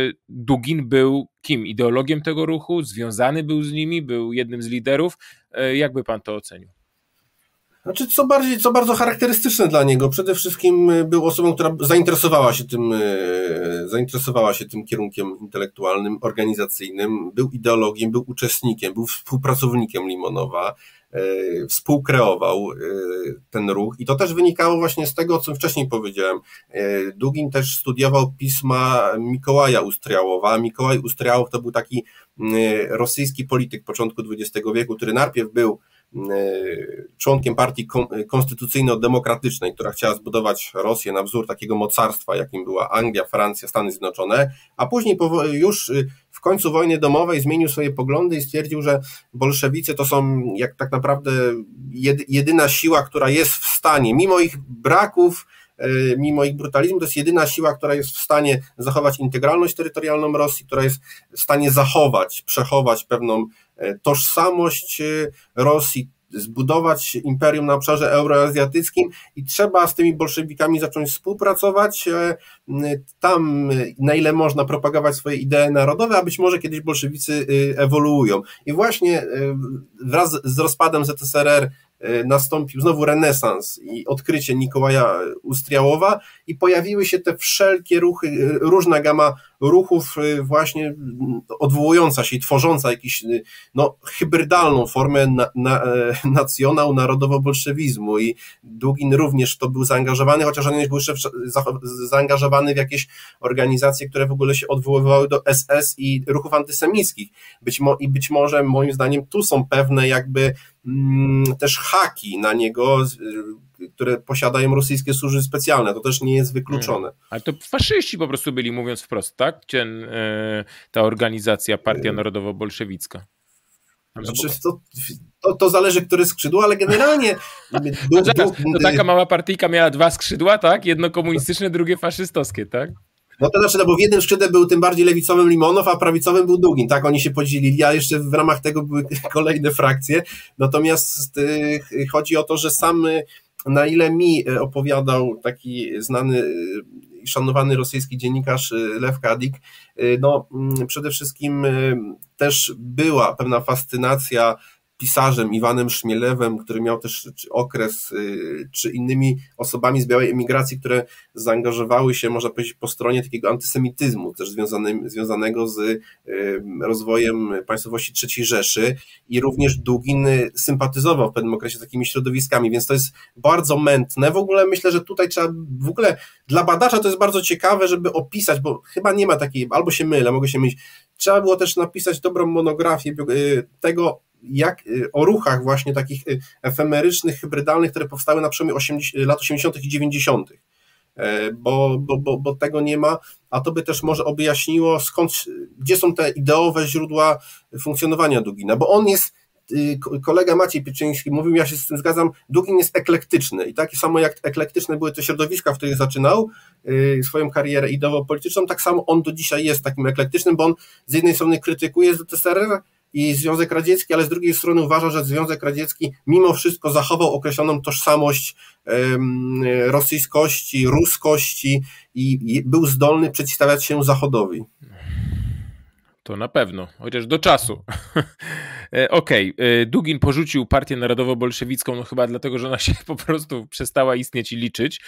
Dugin był kim? Ideologiem tego ruchu? Związany był z nimi? Był jednym z liderów? E, jakby pan to ocenił? Znaczy, co bardziej, co bardzo charakterystyczne dla niego, przede wszystkim był osobą, która zainteresowała się tym, zainteresowała się tym kierunkiem intelektualnym, organizacyjnym, był ideologiem, był uczestnikiem, był współpracownikiem Limonowa, współkreował ten ruch i to też wynikało właśnie z tego, co wcześniej powiedziałem. Dugin też studiował pisma Mikołaja Ustriałowa. Mikołaj Ustriałow to był taki rosyjski polityk początku dwudziestego wieku, który najpierw był członkiem partii konstytucyjno-demokratycznej, która chciała zbudować Rosję na wzór takiego mocarstwa, jakim była Anglia, Francja, Stany Zjednoczone, a później już w końcu wojny domowej zmienił swoje poglądy i stwierdził, że bolszewicy to są jak tak naprawdę jedyna siła, która jest w stanie, mimo ich braków, mimo ich brutalizmu, to jest jedyna siła, która jest w stanie zachować integralność terytorialną Rosji, która jest w stanie zachować, przechować pewną tożsamość Rosji, zbudować imperium na obszarze euroazjatyckim i trzeba z tymi bolszewikami zacząć współpracować, tam na ile można propagować swoje idee narodowe, a być może kiedyś bolszewicy ewoluują. I właśnie wraz z rozpadem Z S R R nastąpił znowu renesans i odkrycie Mikołaja Ustriałowa i pojawiły się te wszelkie ruchy, różna gama ruchów właśnie odwołująca się i tworząca jakiś no, hybrydalną formę na, na, nacjonał narodowo-bolszewizmu i Dugin również to był zaangażowany, chociaż on był jeszcze zaangażowany w jakieś organizacje, które w ogóle się odwoływały do S S i ruchów antysemickich. Być mo- I być może moim zdaniem tu są pewne jakby mm, też haki na niego, które posiadają rosyjskie służby specjalne. To też nie jest wykluczone. Hmm. Ale to faszyści po prostu byli, mówiąc wprost, tak? Ten, e, ta organizacja Partia Narodowo-Bolszewicka. Znaczy, to, to, to zależy, które skrzydło, ale generalnie... du, du, to taka mała partyjka miała dwa skrzydła, tak? Jedno komunistyczne, drugie faszystowskie, tak? No to znaczy, no bo w jednym skrzydle był tym bardziej lewicowym Limonow, a prawicowym był Dugin, tak? Oni się podzielili, a jeszcze w ramach tego były kolejne frakcje. Natomiast y, chodzi o to, że sam, na ile mi opowiadał taki znany i szanowany rosyjski dziennikarz Lew Kadik, no przede wszystkim też była pewna fascynacja pisarzem Iwanem Szmielewem, który miał też okres, czy innymi osobami z białej emigracji, które zaangażowały się, można powiedzieć, po stronie takiego antysemityzmu, też związanym, związanego z rozwojem państwowości trzeciej Rzeszy, i również Dugin sympatyzował w pewnym okresie z takimi środowiskami, więc to jest bardzo mętne. W ogóle myślę, że tutaj trzeba, w ogóle dla badacza to jest bardzo ciekawe, żeby opisać, bo chyba nie ma takiej, albo się mylę, mogę się mylić, trzeba było też napisać dobrą monografię tego, jak o ruchach właśnie takich efemerycznych, hybrydalnych, które powstały na przełomie lat osiemdziesiątych i dziewięćdziesiątych. Bo, bo, bo, bo tego nie ma, a to by też może objaśniło, skąd, gdzie są te ideowe źródła funkcjonowania Dugina, bo on jest, kolega Maciej Pieczyński mówił, ja się z tym zgadzam, Dugin jest eklektyczny i takie samo jak eklektyczne były te środowiska, w których zaczynał swoją karierę ideowo-polityczną, tak samo on do dzisiaj jest takim eklektycznym, bo on z jednej strony krytykuje Z S R R i Związek Radziecki, ale z drugiej strony uważa, że Związek Radziecki mimo wszystko zachował określoną tożsamość um, rosyjskości, ruskości i, i był zdolny przeciwstawiać się Zachodowi. To na pewno, chociaż do czasu. Okej, okay. Dugin porzucił partię narodowo-bolszewicką, no chyba dlatego, że ona się po prostu przestała istnieć i liczyć.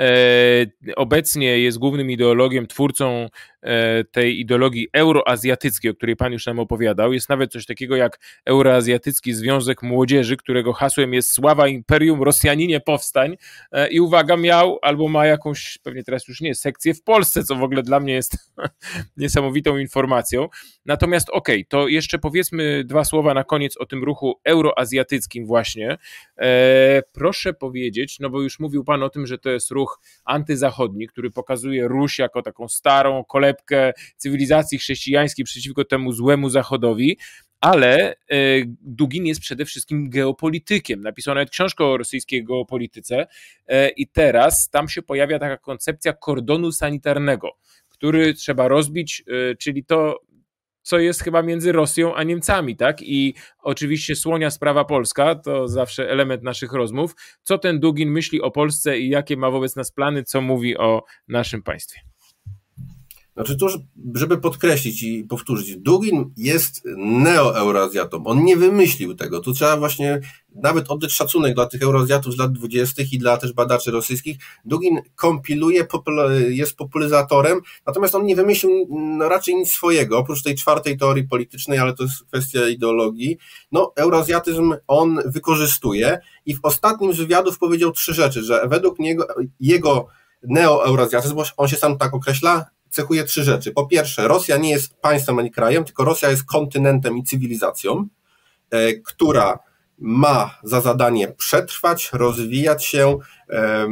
Obecnie jest głównym ideologiem, twórcą tej ideologii euroazjatyckiej, o której pan już nam opowiadał. Jest nawet coś takiego jak Euroazjatycki Związek Młodzieży, którego hasłem jest sława imperium, Rosjaninie powstań, i uwaga, miał albo ma jakąś, pewnie teraz już nie, sekcję w Polsce, co w ogóle dla mnie jest niesamowitą informacją. Natomiast okej, okay, to jeszcze powiedzmy dwa słowa na koniec o tym ruchu euroazjatyckim właśnie. E, proszę powiedzieć, no bo już mówił pan o tym, że to jest ruch antyzachodni, który pokazuje Ruś jako taką starą kolebkę cywilizacji chrześcijańskiej przeciwko temu złemu Zachodowi, ale Dugin jest przede wszystkim geopolitykiem. Napisał nawet książkę o rosyjskiej geopolityce i teraz tam się pojawia taka koncepcja kordonu sanitarnego, który trzeba rozbić, czyli to, co jest chyba między Rosją a Niemcami, tak? I oczywiście słonia sprawa polska, to zawsze element naszych rozmów. Co ten Dugin myśli o Polsce i jakie ma wobec nas plany, co mówi o naszym państwie? Znaczy to, żeby podkreślić i powtórzyć, Dugin jest neo-Euroazjatą, on nie wymyślił tego, tu trzeba właśnie nawet oddać szacunek dla tych Euroazjatów z lat dwudziestych i dla też badaczy rosyjskich. Dugin kompiluje, jest popularyzatorem, natomiast on nie wymyślił no, raczej nic swojego, oprócz tej czwartej teorii politycznej, ale to jest kwestia ideologii. No, euroazjatyzm on wykorzystuje i w ostatnim z wywiadów powiedział trzy rzeczy, że według niego, jego neo-euroazjatyzm, on się sam tak określa, cechuje trzy rzeczy. Po pierwsze, Rosja nie jest państwem ani krajem, tylko Rosja jest kontynentem i cywilizacją, e, która ma za zadanie przetrwać, rozwijać się, e,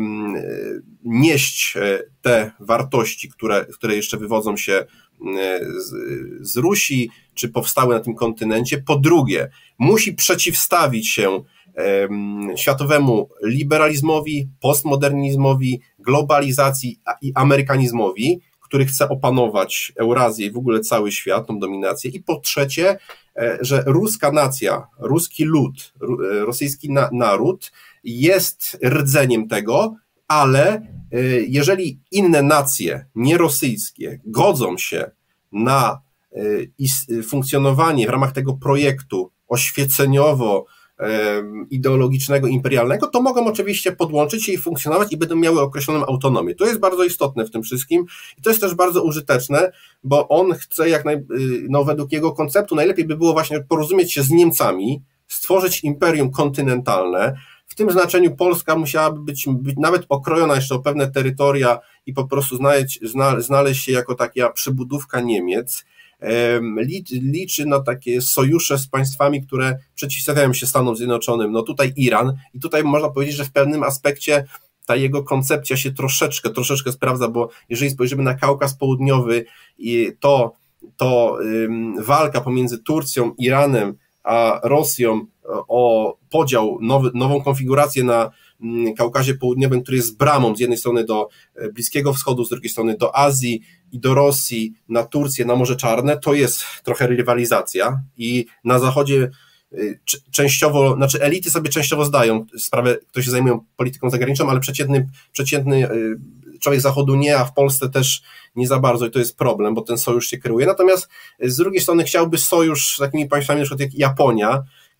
nieść te wartości, które, które jeszcze wywodzą się z, z Rusi, czy powstały na tym kontynencie. Po drugie, musi przeciwstawić się e, światowemu liberalizmowi, postmodernizmowi, globalizacji i amerykanizmowi, który chce opanować Eurazję i w ogóle cały świat, tą dominację. I po trzecie, że ruska nacja, ruski lud, rosyjski na, naród jest rdzeniem tego, ale jeżeli inne nacje nierosyjskie godzą się na funkcjonowanie w ramach tego projektu oświeceniowo ideologicznego, imperialnego, to mogą oczywiście podłączyć się i funkcjonować i będą miały określoną autonomię. To jest bardzo istotne w tym wszystkim i to jest też bardzo użyteczne, bo on chce, jak naj, no według jego konceptu, najlepiej by było właśnie porozumieć się z Niemcami, stworzyć imperium kontynentalne. W tym znaczeniu Polska musiałaby być, być nawet okrojona jeszcze o pewne terytoria i po prostu znaleźć, znaleźć się jako taka przybudówka Niemiec. Liczy na takie sojusze z państwami, które przeciwstawiają się Stanom Zjednoczonym. No tutaj Iran i tutaj można powiedzieć, że w pewnym aspekcie ta jego koncepcja się troszeczkę, troszeczkę sprawdza, bo jeżeli spojrzymy na Kaukaz Południowy, to, to walka pomiędzy Turcją, Iranem a Rosją o podział, nowy, nową konfigurację na Kaukazie Południowym, który jest bramą z jednej strony do Bliskiego Wschodu, z drugiej strony do Azji i do Rosji, na Turcję, na Morze Czarne, to jest trochę rywalizacja i na Zachodzie częściowo, znaczy elity sobie częściowo zdają sprawę, kto się zajmują polityką zagraniczną, ale przeciętny, przeciętny człowiek Zachodu nie, a w Polsce też nie za bardzo i to jest problem, bo ten sojusz się kreuje. Natomiast z drugiej strony chciałby sojusz z takimi państwami, na przykład jak Japonia,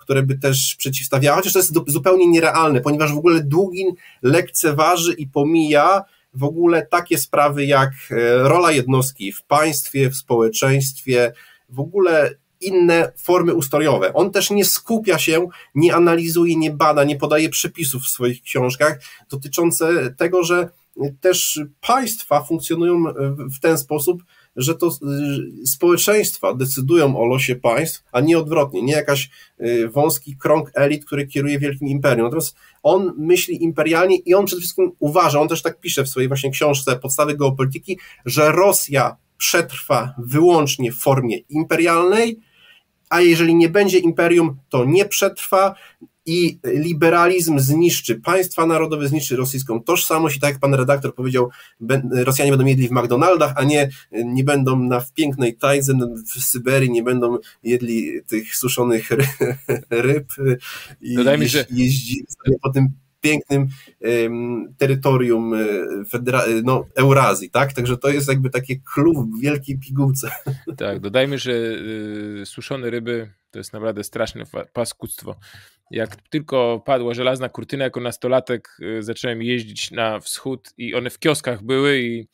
które by też przeciwstawiały, chociaż to jest zupełnie nierealne, ponieważ w ogóle Dugin lekceważy i pomija w ogóle takie sprawy jak rola jednostki w państwie, w społeczeństwie, w ogóle inne formy ustrojowe. On też nie skupia się, nie analizuje, nie bada, nie podaje przepisów w swoich książkach dotyczące tego, że też państwa funkcjonują w ten sposób, że to społeczeństwa decydują o losie państw, a nie odwrotnie, nie jakaś wąski krąg elit, który kieruje wielkim imperium. Natomiast on myśli imperialnie i on przede wszystkim uważa, on też tak pisze w swojej właśnie książce Podstawy geopolityki, że Rosja przetrwa wyłącznie w formie imperialnej, a jeżeli nie będzie imperium, to nie przetrwa i liberalizm zniszczy państwa narodowe, zniszczy rosyjską tożsamość i tak jak pan redaktor powiedział, Rosjanie będą jedli w McDonaldach, a nie, nie będą na w pięknej tajdze w Syberii, nie będą jedli tych suszonych ryb i Dodajmy, że... jeździli sobie po tym pięknym um, terytorium federa- no, Eurazji, tak? Także to jest jakby takie klub w wielkiej pigułce. Tak, dodajmy, że y, suszone ryby to jest naprawdę straszne paskudztwo. Jak tylko padła żelazna kurtyna, jako nastolatek y, zacząłem jeździć na wschód i one w kioskach były i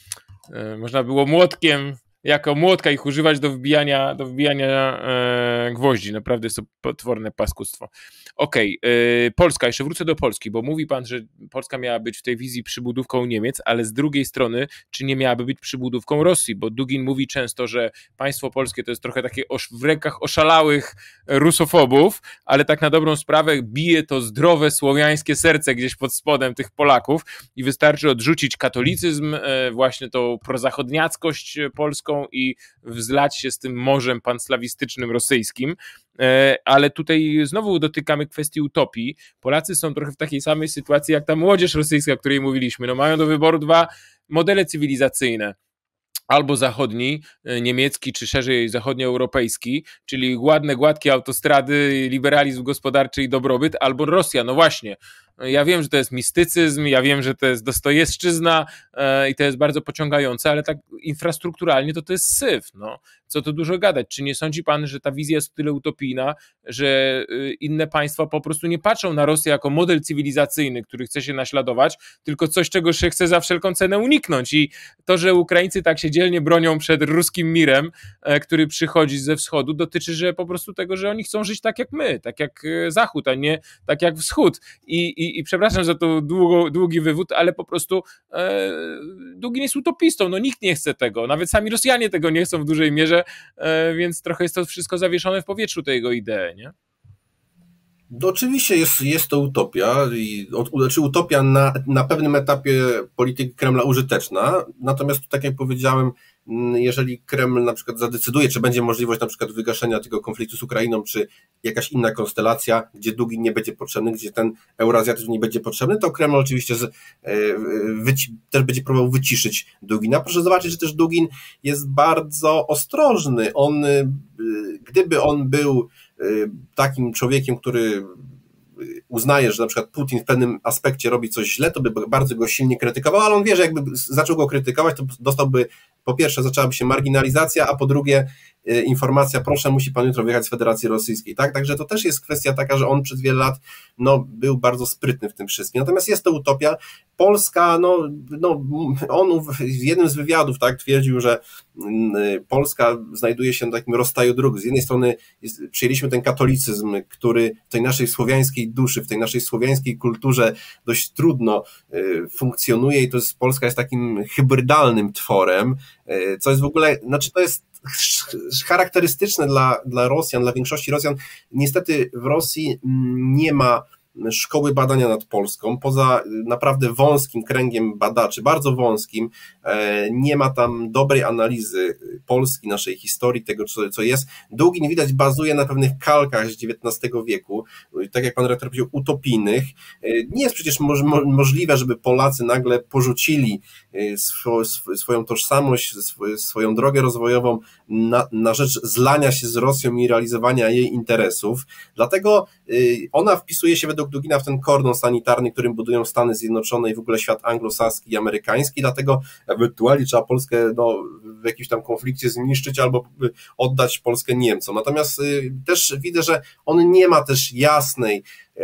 y, można było młotkiem, jako młotka ich używać do wbijania, do wbijania e, gwoździ. Naprawdę jest to potworne paskudztwo. Okej, okay, Polska, jeszcze wrócę do Polski, bo mówi pan, że Polska miała być w tej wizji przybudówką Niemiec, ale z drugiej strony, czy nie miałaby być przybudówką Rosji, bo Dugin mówi często, że państwo polskie to jest trochę takie osz, w rękach oszalałych rusofobów, ale tak na dobrą sprawę bije to zdrowe słowiańskie serce gdzieś pod spodem tych Polaków i wystarczy odrzucić katolicyzm, e, właśnie tą prozachodniackość polską i wzlać się z tym morzem panslawistycznym rosyjskim, ale tutaj znowu dotykamy kwestii utopii. Polacy są trochę w takiej samej sytuacji jak ta młodzież rosyjska, o której mówiliśmy. No mają do wyboru dwa modele cywilizacyjne. Albo zachodni, niemiecki, czy szerzej zachodnioeuropejski, czyli ładne, gładkie autostrady, liberalizm gospodarczy i dobrobyt, albo Rosja. No właśnie, ja wiem, że to jest mistycyzm, ja wiem, że to jest Dostojewszczyzna e, i to jest bardzo pociągające, ale tak infrastrukturalnie to to jest syf. No. Co tu dużo gadać. Czy nie sądzi pan, że ta wizja jest tyle utopijna, że inne państwa po prostu nie patrzą na Rosję jako model cywilizacyjny, który chce się naśladować, tylko coś, czego się chce za wszelką cenę uniknąć. I to, że Ukraińcy tak się dzielnie bronią przed ruskim mirem, e, który przychodzi ze wschodu, dotyczy że po prostu tego, że oni chcą żyć tak jak my, tak jak Zachód, a nie tak jak Wschód. I, i, i przepraszam za to długo, długi wywód, ale po prostu e, Dugin jest utopistą. No nikt nie chce tego. Nawet sami Rosjanie tego nie chcą w dużej mierze, e, więc trochę jest to wszystko zawieszone w powietrzu, te jego idee, nie? No oczywiście jest, jest to utopia, i, znaczy utopia na, na pewnym etapie polityki Kremla użyteczna, natomiast tak jak powiedziałem, jeżeli Kreml na przykład zadecyduje, czy będzie możliwość na przykład wygaszenia tego konfliktu z Ukrainą, czy jakaś inna konstelacja, gdzie Dugin nie będzie potrzebny, gdzie ten eurazjatyzm nie będzie potrzebny, to Kreml oczywiście z, wyci, też będzie próbował wyciszyć Dugina. Proszę zobaczyć, że też Dugin jest bardzo ostrożny. On, gdyby on był takim człowiekiem, który uznaje, że na przykład Putin w pewnym aspekcie robi coś źle, to by bardzo go silnie krytykował, ale on wie, że jakby zaczął go krytykować, to dostałby, po pierwsze zaczęłaby się marginalizacja, a po drugie informacja, proszę, musi pan jutro wyjechać z Federacji Rosyjskiej, tak? Także to też jest kwestia taka, że on przez wiele lat no, był bardzo sprytny w tym wszystkim. Natomiast jest to utopia. Polska, no, no on w jednym z wywiadów tak twierdził, że Polska znajduje się na takim rozstaju dróg. Z jednej strony jest, przyjęliśmy ten katolicyzm, który w tej naszej słowiańskiej duszy, w tej naszej słowiańskiej kulturze dość trudno funkcjonuje i to jest, Polska jest takim hybrydalnym tworem, co jest w ogóle, znaczy to jest charakterystyczne dla, dla Rosjan, dla większości Rosjan. Niestety w Rosji nie ma szkoły badania nad Polską, poza naprawdę wąskim kręgiem badaczy, bardzo wąskim, nie ma tam dobrej analizy Polski, naszej historii, tego co, co jest. Dugin widać bazuje na pewnych kalkach z dziewiętnastego wieku, tak jak pan redaktor powiedział, utopijnych. Nie jest przecież moż, możliwe, żeby Polacy nagle porzucili swo, swoją tożsamość, swoją drogę rozwojową na, na rzecz zlania się z Rosją i realizowania jej interesów. Dlatego ona wpisuje się według od Dugina w ten kordon sanitarny, którym budują Stany Zjednoczone i w ogóle świat anglosaski i amerykański, dlatego ewentualnie trzeba Polskę no, w jakimś tam konflikcie zniszczyć albo oddać Polskę Niemcom. Natomiast też widzę, że on nie ma też jasnej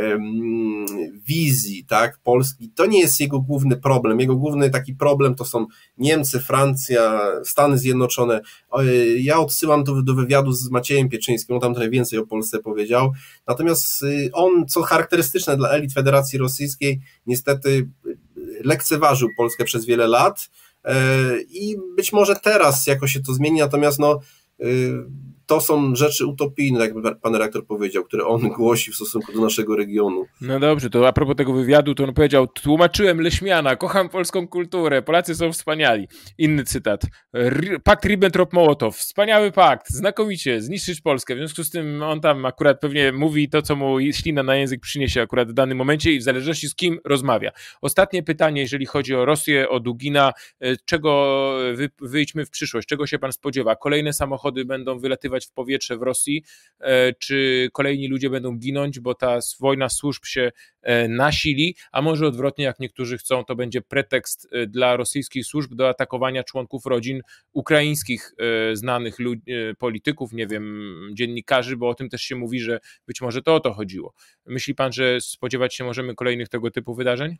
wizji, tak, Polski. To nie jest jego główny problem. Jego główny taki problem to są Niemcy, Francja, Stany Zjednoczone. Ja odsyłam tu do wywiadu z Maciejem Pieczyńskim, on tam trochę więcej o Polsce powiedział. Natomiast on, co charakterystyczne dla elit Federacji Rosyjskiej, niestety lekceważył Polskę przez wiele lat i być może teraz jakoś się to zmieni, natomiast no to są rzeczy utopijne, jak pan rektor powiedział, które on głosi w stosunku do naszego regionu. No dobrze, to a propos tego wywiadu, to on powiedział: tłumaczyłem Leśmiana, kocham polską kulturę, Polacy są wspaniali. Inny cytat: pakt Ribbentrop-Mołotow, wspaniały pakt, znakomicie, zniszczyć Polskę. W związku z tym on tam akurat pewnie mówi to, co mu ślina na język przyniesie akurat w danym momencie i w zależności z kim rozmawia. Ostatnie pytanie, jeżeli chodzi o Rosję, o Dugina, czego wy, wyjdźmy w przyszłość, czego się pan spodziewa? Kolejne samochody będą wylatywać w powietrze w Rosji, czy kolejni ludzie będą ginąć, bo ta wojna służb się nasili, a może odwrotnie, jak niektórzy chcą, to będzie pretekst dla rosyjskich służb do atakowania członków rodzin ukraińskich znanych ludzi, polityków, nie wiem, dziennikarzy, bo o tym też się mówi, że być może to o to chodziło. Myśli pan, że spodziewać się możemy kolejnych tego typu wydarzeń?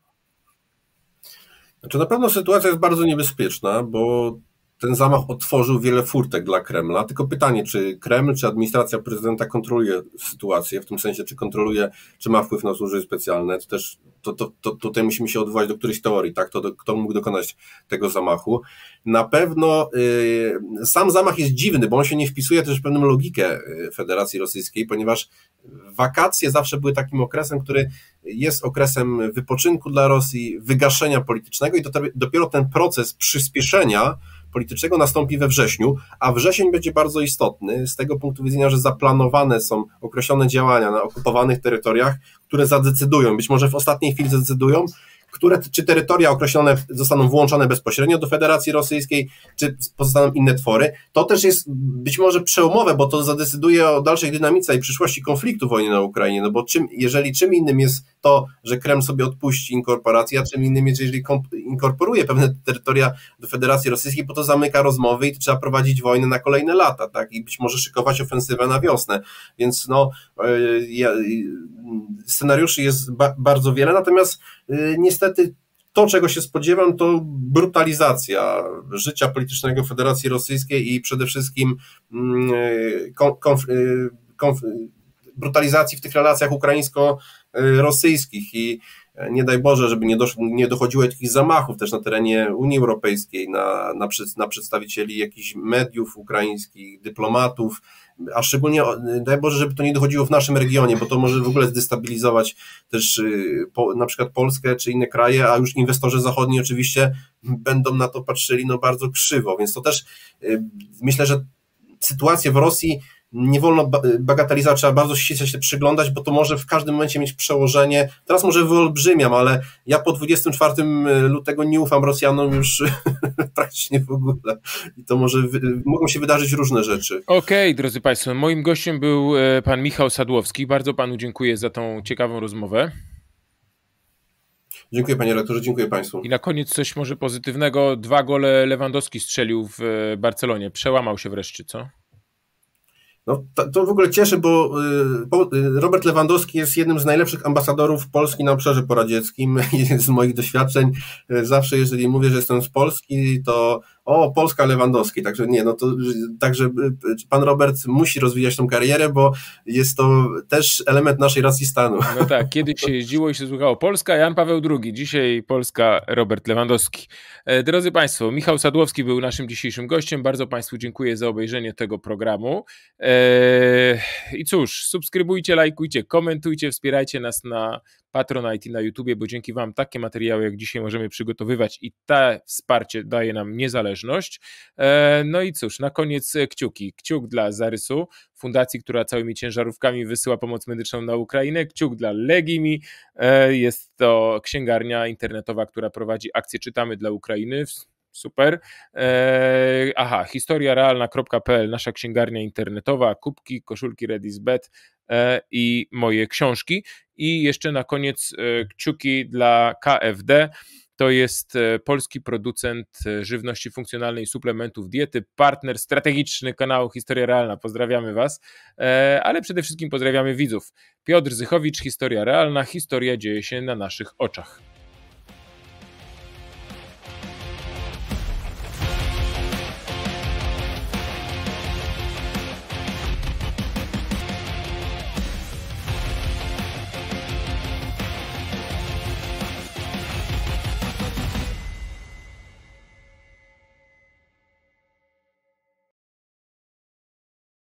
Znaczy, na pewno sytuacja jest bardzo niebezpieczna, bo ten zamach otworzył wiele furtek dla Kremla, tylko pytanie, czy Kreml, czy administracja prezydenta kontroluje sytuację, w tym sensie, czy kontroluje, czy ma wpływ na służby specjalne, to też to, to, to, tutaj musimy się odwołać do którejś teorii, tak, to do, kto mógł dokonać tego zamachu. Na pewno y, sam zamach jest dziwny, bo on się nie wpisuje też w pewną logikę Federacji Rosyjskiej, ponieważ wakacje zawsze były takim okresem, który jest okresem wypoczynku dla Rosji, wygaszenia politycznego i to, dopiero ten proces przyspieszenia politycznego nastąpi we wrześniu, a wrzesień będzie bardzo istotny z tego punktu widzenia, że zaplanowane są określone działania na okupowanych terytoriach, które zadecydują, być może w ostatniej chwili zadecydują, które, czy terytoria określone zostaną włączone bezpośrednio do Federacji Rosyjskiej, czy pozostaną inne twory. To też jest być może przełomowe, bo to zadecyduje o dalszej dynamice i przyszłości konfliktu wojny na Ukrainie, no bo czym, jeżeli czym innym jest to, że Kreml sobie odpuści inkorporację, a czym innym jest, jeżeli inkorporuje pewne terytoria do Federacji Rosyjskiej, bo to zamyka rozmowy i to trzeba prowadzić wojnę na kolejne lata, tak, i być może szykować ofensywę na wiosnę, więc no scenariuszy jest ba- bardzo wiele, natomiast niestety to, czego się spodziewam, to brutalizacja życia politycznego Federacji Rosyjskiej i przede wszystkim konf- konf- brutalizacji w tych relacjach ukraińsko-rosyjskich i nie daj Boże, żeby nie, dosz- nie dochodziło do takich zamachów też na terenie Unii Europejskiej, na, na, przed- na przedstawicieli jakichś mediów ukraińskich, dyplomatów, a szczególnie daj Boże, żeby to nie dochodziło w naszym regionie, bo to może w ogóle zdestabilizować też po, na przykład Polskę czy inne kraje, a już inwestorzy zachodni oczywiście będą na to patrzyli no bardzo krzywo, więc to też myślę, że sytuację w Rosji nie wolno bagatelizować, trzeba bardzo ściśle się przyglądać, bo to może w każdym momencie mieć przełożenie. Teraz może wyolbrzymiam, ale ja po dwudziestego czwartego lutego nie ufam Rosjanom już praktycznie w ogóle. I to może, mogą się wydarzyć różne rzeczy. Okej, okay, drodzy Państwo, moim gościem był pan Michał Sadłowski. Bardzo Panu dziękuję za tą ciekawą rozmowę. Dziękuję panie redaktorze, dziękuję Państwu. I na koniec coś może pozytywnego. Dwa gole Lewandowski strzelił w Barcelonie. Przełamał się wreszcie, co? No, to, to w ogóle cieszy, bo y, Robert Lewandowski jest jednym z najlepszych ambasadorów Polski na obszarze poradzieckim. Z moich doświadczeń zawsze, jeżeli mówię, że jestem z Polski, to o, Polska Lewandowski, także nie, no to także pan Robert musi rozwijać tą karierę, bo jest to też element naszej racji stanu. No tak, kiedyś się jeździło i się słuchało Polska, Jan Paweł drugi, dzisiaj Polska, Robert Lewandowski. Drodzy Państwo, Michał Sadłowski był naszym dzisiejszym gościem, bardzo Państwu dziękuję za obejrzenie tego programu i cóż, subskrybujcie, lajkujcie, komentujcie, wspierajcie nas na Patronite i na YouTubie, bo dzięki Wam takie materiały jak dzisiaj możemy przygotowywać i to wsparcie daje nam niezależność. No i cóż, na koniec kciuki. Kciuk dla Zarysu, fundacji, która całymi ciężarówkami wysyła pomoc medyczną na Ukrainę. Kciuk dla Legimi, jest to księgarnia internetowa, która prowadzi akcję Czytamy dla Ukrainy. super. Eee, aha, historia realna kropka p l, nasza księgarnia internetowa, kubki, koszulki Ready is Bet e, i moje książki. I jeszcze na koniec e, kciuki dla K F D. To jest e, polski producent e, żywności funkcjonalnej i suplementów diety, partner strategiczny kanału Historia Realna. Pozdrawiamy Was, e, ale przede wszystkim pozdrawiamy widzów. Piotr Zychowicz, Historia Realna. Historia dzieje się na naszych oczach.